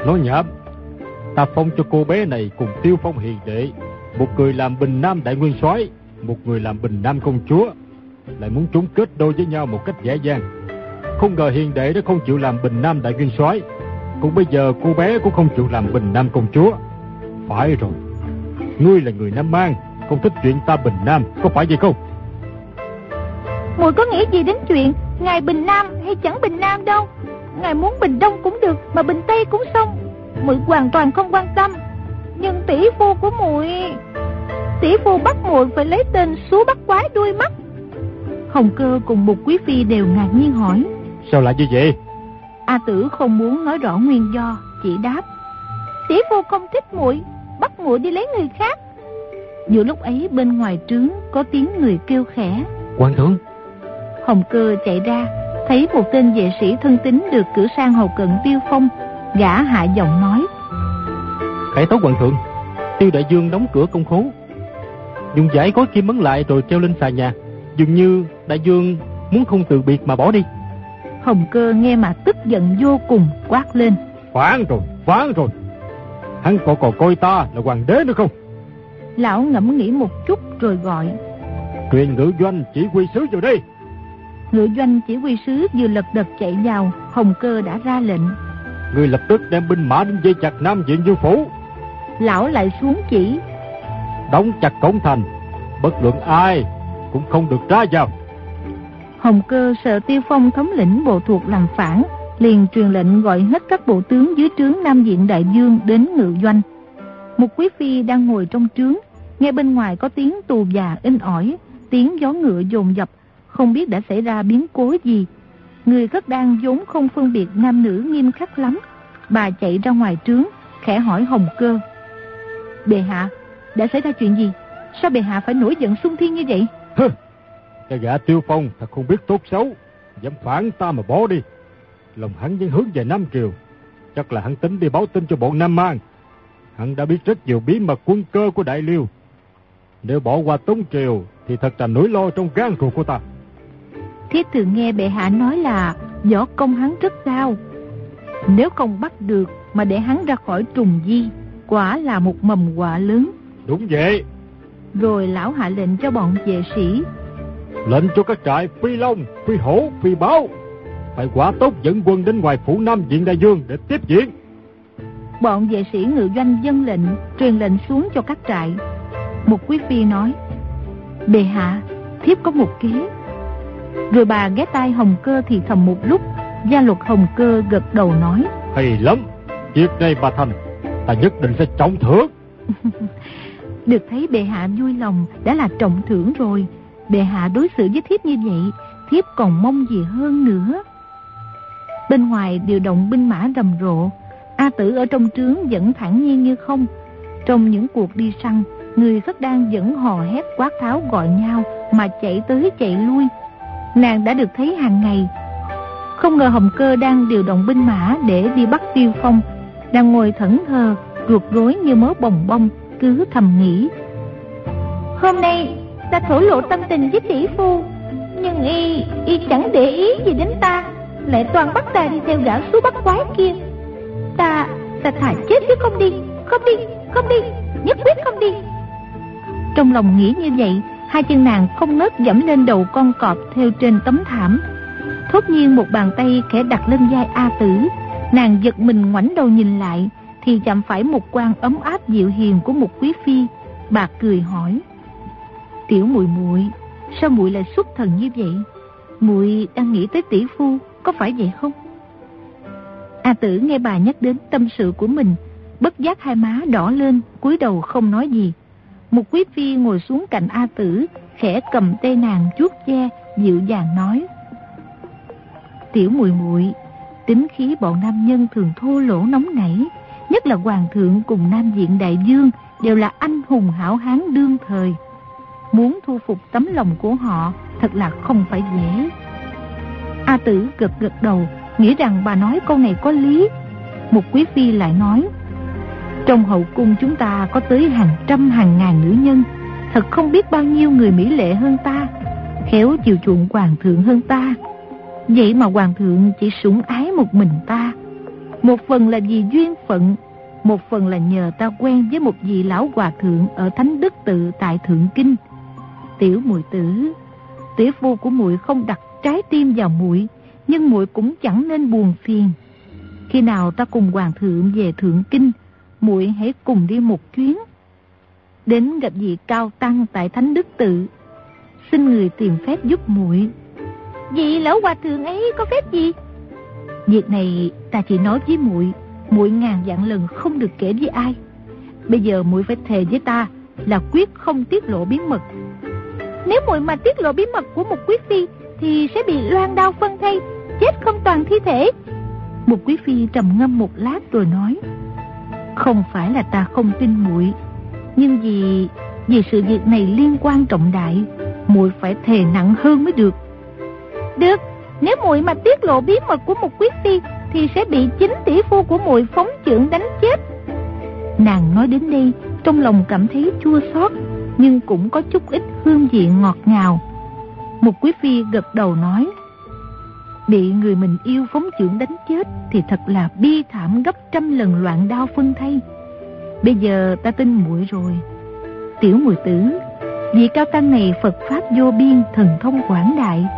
Ta phong cho cô bé này cùng Tiêu Phong hiền đệ, một người làm Bình Nam đại nguyên soái, một người làm Bình Nam công chúa, lại muốn chúng kết đôi với nhau một cách dễ dàng. Không ngờ hiền đệ đã không chịu làm Bình Nam đại nguyên soái, cũng bây giờ cô bé cũng không chịu làm Bình Nam công chúa. Phải rồi, ngươi là người Nam Mang, không thích chuyện ta Bình Nam, có phải vậy không? Muội có nghĩ gì đến chuyện ngài Bình Nam hay chẳng Bình Nam đâu. Ngài muốn Bình Đông cũng được, mà Bình Tây cũng xong, muội hoàn toàn không quan tâm. Nhưng tỷ phu của muội, tỷ phu bắt muội phải lấy tên Sú Bắt Quái đuôi mắt. Hồng Cơ cùng một quý phi đều ngạc nhiên hỏi, sao lại như vậy? A Tử không muốn nói rõ nguyên do, chỉ đáp, tỷ phu không thích muội, bắt muội đi lấy người khác. Giữa lúc ấy bên ngoài trướng có tiếng người kêu khẽ, Hoàng thượng. Hồng Cơ chạy ra, thấy một tên vệ sĩ thân tín được cử sang hầu cận Tiêu Phong. Gã hạ giọng nói, khải tấu hoàng thượng, Tiêu đại vương đóng cửa công khố, dùng dải gói kim ấn lại rồi treo lên xà nhà, dường như đại vương muốn không từ biệt mà bỏ đi. Hồng Cơ nghe mà tức giận vô cùng, quát lên, phán rồi, hắn còn coi ta là hoàng đế nữa không? Lão ngẫm nghĩ một chút rồi gọi, truyền ngự doanh chỉ huy sứ vào đây. Ngự doanh chỉ huy sứ vừa lật đật chạy vào, Hồng Cơ đã ra lệnh: Người lập tức đem binh mã đến dây chặt Nam Viện Dương phủ. Lão lại xuống chỉ: Đóng chặt cổng thành, bất luận ai cũng không được ra vào. Hồng Cơ sợ Tiêu Phong thống lĩnh bộ thuộc làm phản, liền truyền lệnh gọi hết các bộ tướng dưới trướng Nam Viện Đại Dương đến ngự doanh. Một quý phi đang ngồi trong trướng, nghe bên ngoài có tiếng tù già inh ỏi, tiếng gió ngựa dồn dập, không biết đã xảy ra biến cố gì. Người Khất Đan vốn không phân biệt nam nữ nghiêm khắc lắm, bà chạy ra ngoài trướng, khẽ hỏi Hồng Cơ: Bệ hạ, đã xảy ra chuyện gì? Sao bệ hạ phải nổi giận xung thiên như vậy? Cái gã Tiêu Phong thật không biết tốt xấu, dám phản ta mà bỏ đi. Lòng hắn vẫn hướng về Nam Triều, chắc là hắn tính đi báo tin cho bọn Nam Mang. Hắn đã biết rất nhiều bí mật quân cơ của Đại Liêu. Nếu bỏ qua Tống Triều thì thật là nỗi lo trong gan ruột của ta. Thiếp thường nghe bệ hạ nói là võ công hắn rất cao, nếu không bắt được mà để hắn ra khỏi Trùng Di, quả là một mầm họa lớn. Đúng vậy. Rồi lão hạ lệnh cho bọn vệ sĩ: Lệnh cho các trại Phi Long, Phi Hổ, Phi Báo phải quả tốc dẫn quân đến ngoài phủ Nam Viện Đại Dương để tiếp viện. Bọn vệ sĩ ngự doanh dâng lệnh, truyền lệnh xuống cho các trại. Một quý phi nói: Bệ hạ, thiếp có một kế. Rồi bà ghé tai Hồng Cơ thì thầm một lúc. Gia luật Hồng Cơ gật đầu nói: Hay lắm, việc này bà thành, ta nhất định sẽ trọng thưởng. Được thấy bệ hạ vui lòng đã là trọng thưởng rồi. Bệ hạ đối xử với thiếp như vậy, thiếp còn mong gì hơn nữa. Bên ngoài điều động binh mã rầm rộ, A Tử ở trong trướng vẫn thản nhiên như không. Trong những cuộc đi săn, người Khất Đan vẫn hò hét quát tháo gọi nhau mà chạy tới chạy lui. Nàng đã được thấy hàng ngày. Không ngờ Hồng Cơ đang điều động binh mã để đi bắt Tiêu Phong, đang ngồi thẫn thờ, ruột rối như mớ bồng bông, cứ thầm nghĩ: Hôm nay ta thổ lộ tâm tình với tỷ phu, nhưng y chẳng để ý gì đến ta, lại toàn bắt ta đi theo gã số bắt quái kia. Ta thà chết chứ không đi, nhất quyết không đi. Trong lòng nghĩ như vậy, hai chân nàng không ngớt dẫm lên đầu con cọp theo trên tấm thảm. Thốt nhiên một bàn tay khẽ đặt lên vai A Tử. Nàng giật mình ngoảnh đầu nhìn lại thì chạm phải một quan ấm áp dịu hiền của một quý phi. Bà cười hỏi: Tiểu muội muội, sao muội lại xuất thần như vậy? Muội đang nghĩ tới tỷ phu, có phải vậy không? A Tử nghe bà nhắc đến tâm sự của mình, bất giác hai má đỏ lên, cúi đầu không nói gì. Một quý phi ngồi xuống cạnh A Tử, khẽ cầm tay nàng chuốt che, dịu dàng nói: Tiểu muội muội, tính khí bọn nam nhân thường thô lỗ nóng nảy, nhất là hoàng thượng cùng Nam Viện Đại Dương đều là anh hùng hảo hán đương thời. Muốn thu phục tấm lòng của họ thật là không phải dễ. A Tử gật đầu, nghĩ rằng bà nói câu này có lý. Một quý phi lại nói: Trong hậu cung chúng ta có tới hàng trăm hàng ngàn nữ nhân, thật không biết bao nhiêu người mỹ lệ hơn ta, khéo chiều chuộng hoàng thượng hơn ta. Vậy mà hoàng thượng chỉ sủng ái một mình ta. Một phần là vì duyên phận, một phần là nhờ ta quen với một vị lão hòa thượng ở Thánh Đức Tự tại Thượng Kinh. Tiểu muội tử, tỷ phu của muội không đặt trái tim vào muội, nhưng muội cũng chẳng nên buồn phiền. Khi nào ta cùng hoàng thượng về Thượng Kinh, muội hãy cùng đi một chuyến, đến gặp vị cao tăng tại Thánh Đức Tự, xin người tìm phép giúp muội. Vị lão hòa thượng ấy có phép gì? Việc này ta chỉ nói với muội, muội ngàn vạn lần không được kể với ai. Bây giờ muội phải thề với ta là quyết không tiết lộ bí mật. Nếu muội mà tiết lộ bí mật của một quý phi thì sẽ bị loan đao phân thây, chết không toàn thi thể. Một quý phi trầm ngâm một lát rồi nói: Không phải là ta không tin muội, nhưng vì sự việc này liên quan trọng đại, muội phải thề nặng hơn mới được. Được, nếu muội mà tiết lộ bí mật của một quý phi thì sẽ bị chính tỷ phu của muội phóng chưởng đánh chết. Nàng nói đến đây, trong lòng cảm thấy chua xót, nhưng cũng có chút ít hương vị ngọt ngào. Một quý phi gật đầu nói: Bị người mình yêu phóng chưởng đánh chết thì thật là bi thảm gấp trăm lần loạn đao phân thây. Bây giờ ta tin muội rồi. Tiểu muội tử, vị cao tăng này Phật pháp vô biên, thần thông quảng đại,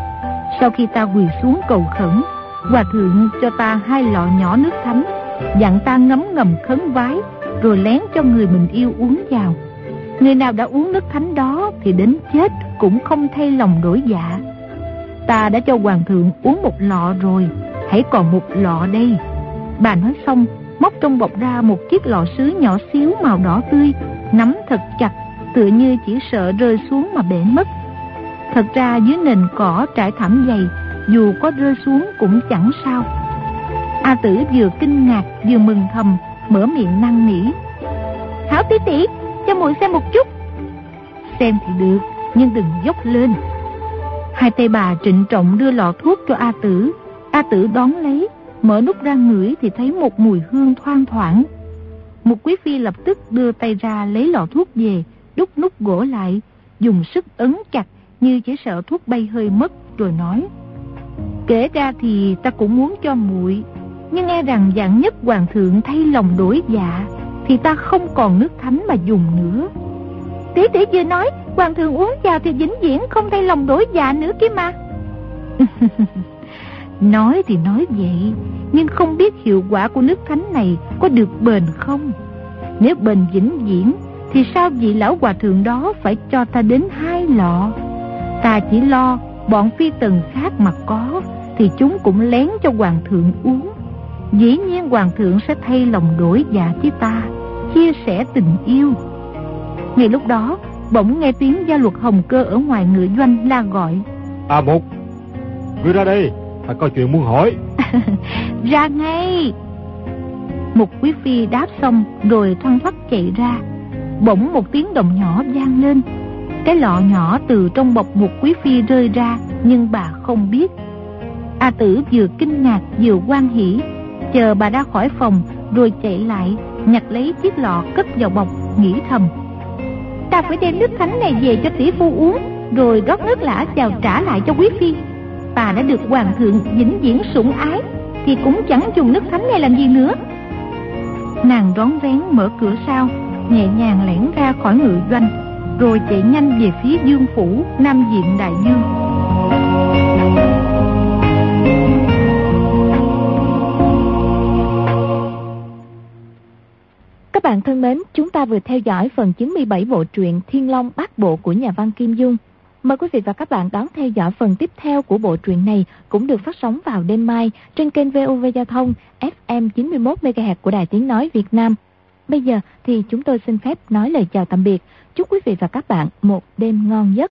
Sau khi ta quỳ xuống cầu khẩn, hòa thượng cho ta 2 lọ nhỏ nước thánh, dặn ta ngấm ngầm khấn vái, rồi lén cho người mình yêu uống vào. Người nào đã uống nước thánh đó thì đến chết cũng không thay lòng đổi dạ. Ta đã cho hoàng thượng uống 1 lọ rồi, hãy còn 1 lọ đây. Bà nói xong, móc trong bọc ra một chiếc lọ sứ nhỏ xíu màu đỏ tươi, nắm thật chặt, tựa như chỉ sợ rơi xuống mà bể mất. Thật ra dưới nền cỏ trải thảm dày, dù có rơi xuống cũng chẳng sao. A Tử vừa kinh ngạc vừa mừng thầm, mở miệng năn nỉ: "Hảo tỷ tỷ, cho muội xem một chút." "Xem thì được, nhưng đừng dốc lên." Hai tay bà trịnh trọng đưa lọ thuốc cho A Tử. A Tử đón lấy, mở nút ra ngửi thì thấy một mùi hương thoang thoảng. Một quý phi lập tức đưa tay ra lấy lọ thuốc về, đút nút gỗ lại, dùng sức ấn chặt như chỉ sợ thuốc bay hơi mất, rồi nói: "Kể ra thì ta cũng muốn cho muội, nhưng e rằng vạn nhất hoàng thượng thay lòng đổi dạ thì ta không còn nước thánh mà dùng nữa." "Tỷ tỷ vừa nói hoàng thượng uống vào thì vĩnh viễn không thay lòng đổi dạ nữa kia mà." Nói thì nói vậy, nhưng không biết hiệu quả của nước thánh này có được bền không. Nếu bền vĩnh viễn thì sao vị lão hòa thượng đó phải cho ta đến 2 lọ? Ta chỉ lo bọn phi tần khác mà có thì chúng cũng lén cho hoàng thượng uống. Dĩ nhiên hoàng thượng sẽ thay lòng đổi dạ với ta, chia sẻ tình yêu. Ngay lúc đó, bỗng nghe tiếng Gia Luật Hồng Cơ ở ngoài ngựa doanh la gọi: "A Mục, ngươi ra đây, ta có chuyện muốn hỏi." "Ra ngay." Một quý phi đáp xong rồi thoăn thoắt chạy ra. Bỗng một tiếng động nhỏ vang lên. Cái lọ nhỏ từ trong bọc một quý phi rơi ra, nhưng bà không biết. A Tử vừa kinh ngạc vừa hoan hỉ, chờ bà ra khỏi phòng rồi chạy lại nhặt lấy chiếc lọ cất vào bọc, nghĩ thầm: "Ta phải đem nước thánh này về cho tỷ phu uống, rồi rót nước lã vào trả lại cho quý phi. Bà đã được hoàng thượng vĩnh viễn sủng ái thì cũng chẳng dùng nước thánh này làm gì nữa." Nàng rón rén mở cửa sau, nhẹ nhàng lẻn ra khỏi ngự doanh, rồi chạy nhanh về phía Dương phủ, Nam Diện Đại Dương. Các bạn thân mến, chúng ta vừa theo dõi phần 97 bộ truyện Thiên Long Bát Bộ của nhà văn Kim Dung. Mời quý vị và các bạn đón theo dõi phần tiếp theo của bộ truyện này, cũng được phát sóng vào đêm mai trên kênh VOV Giao thông FM 91 MHz của Đài Tiếng nói Việt Nam. Bây giờ thì chúng tôi xin phép nói lời chào tạm biệt. Chúc quý vị và các bạn một đêm ngon giấc.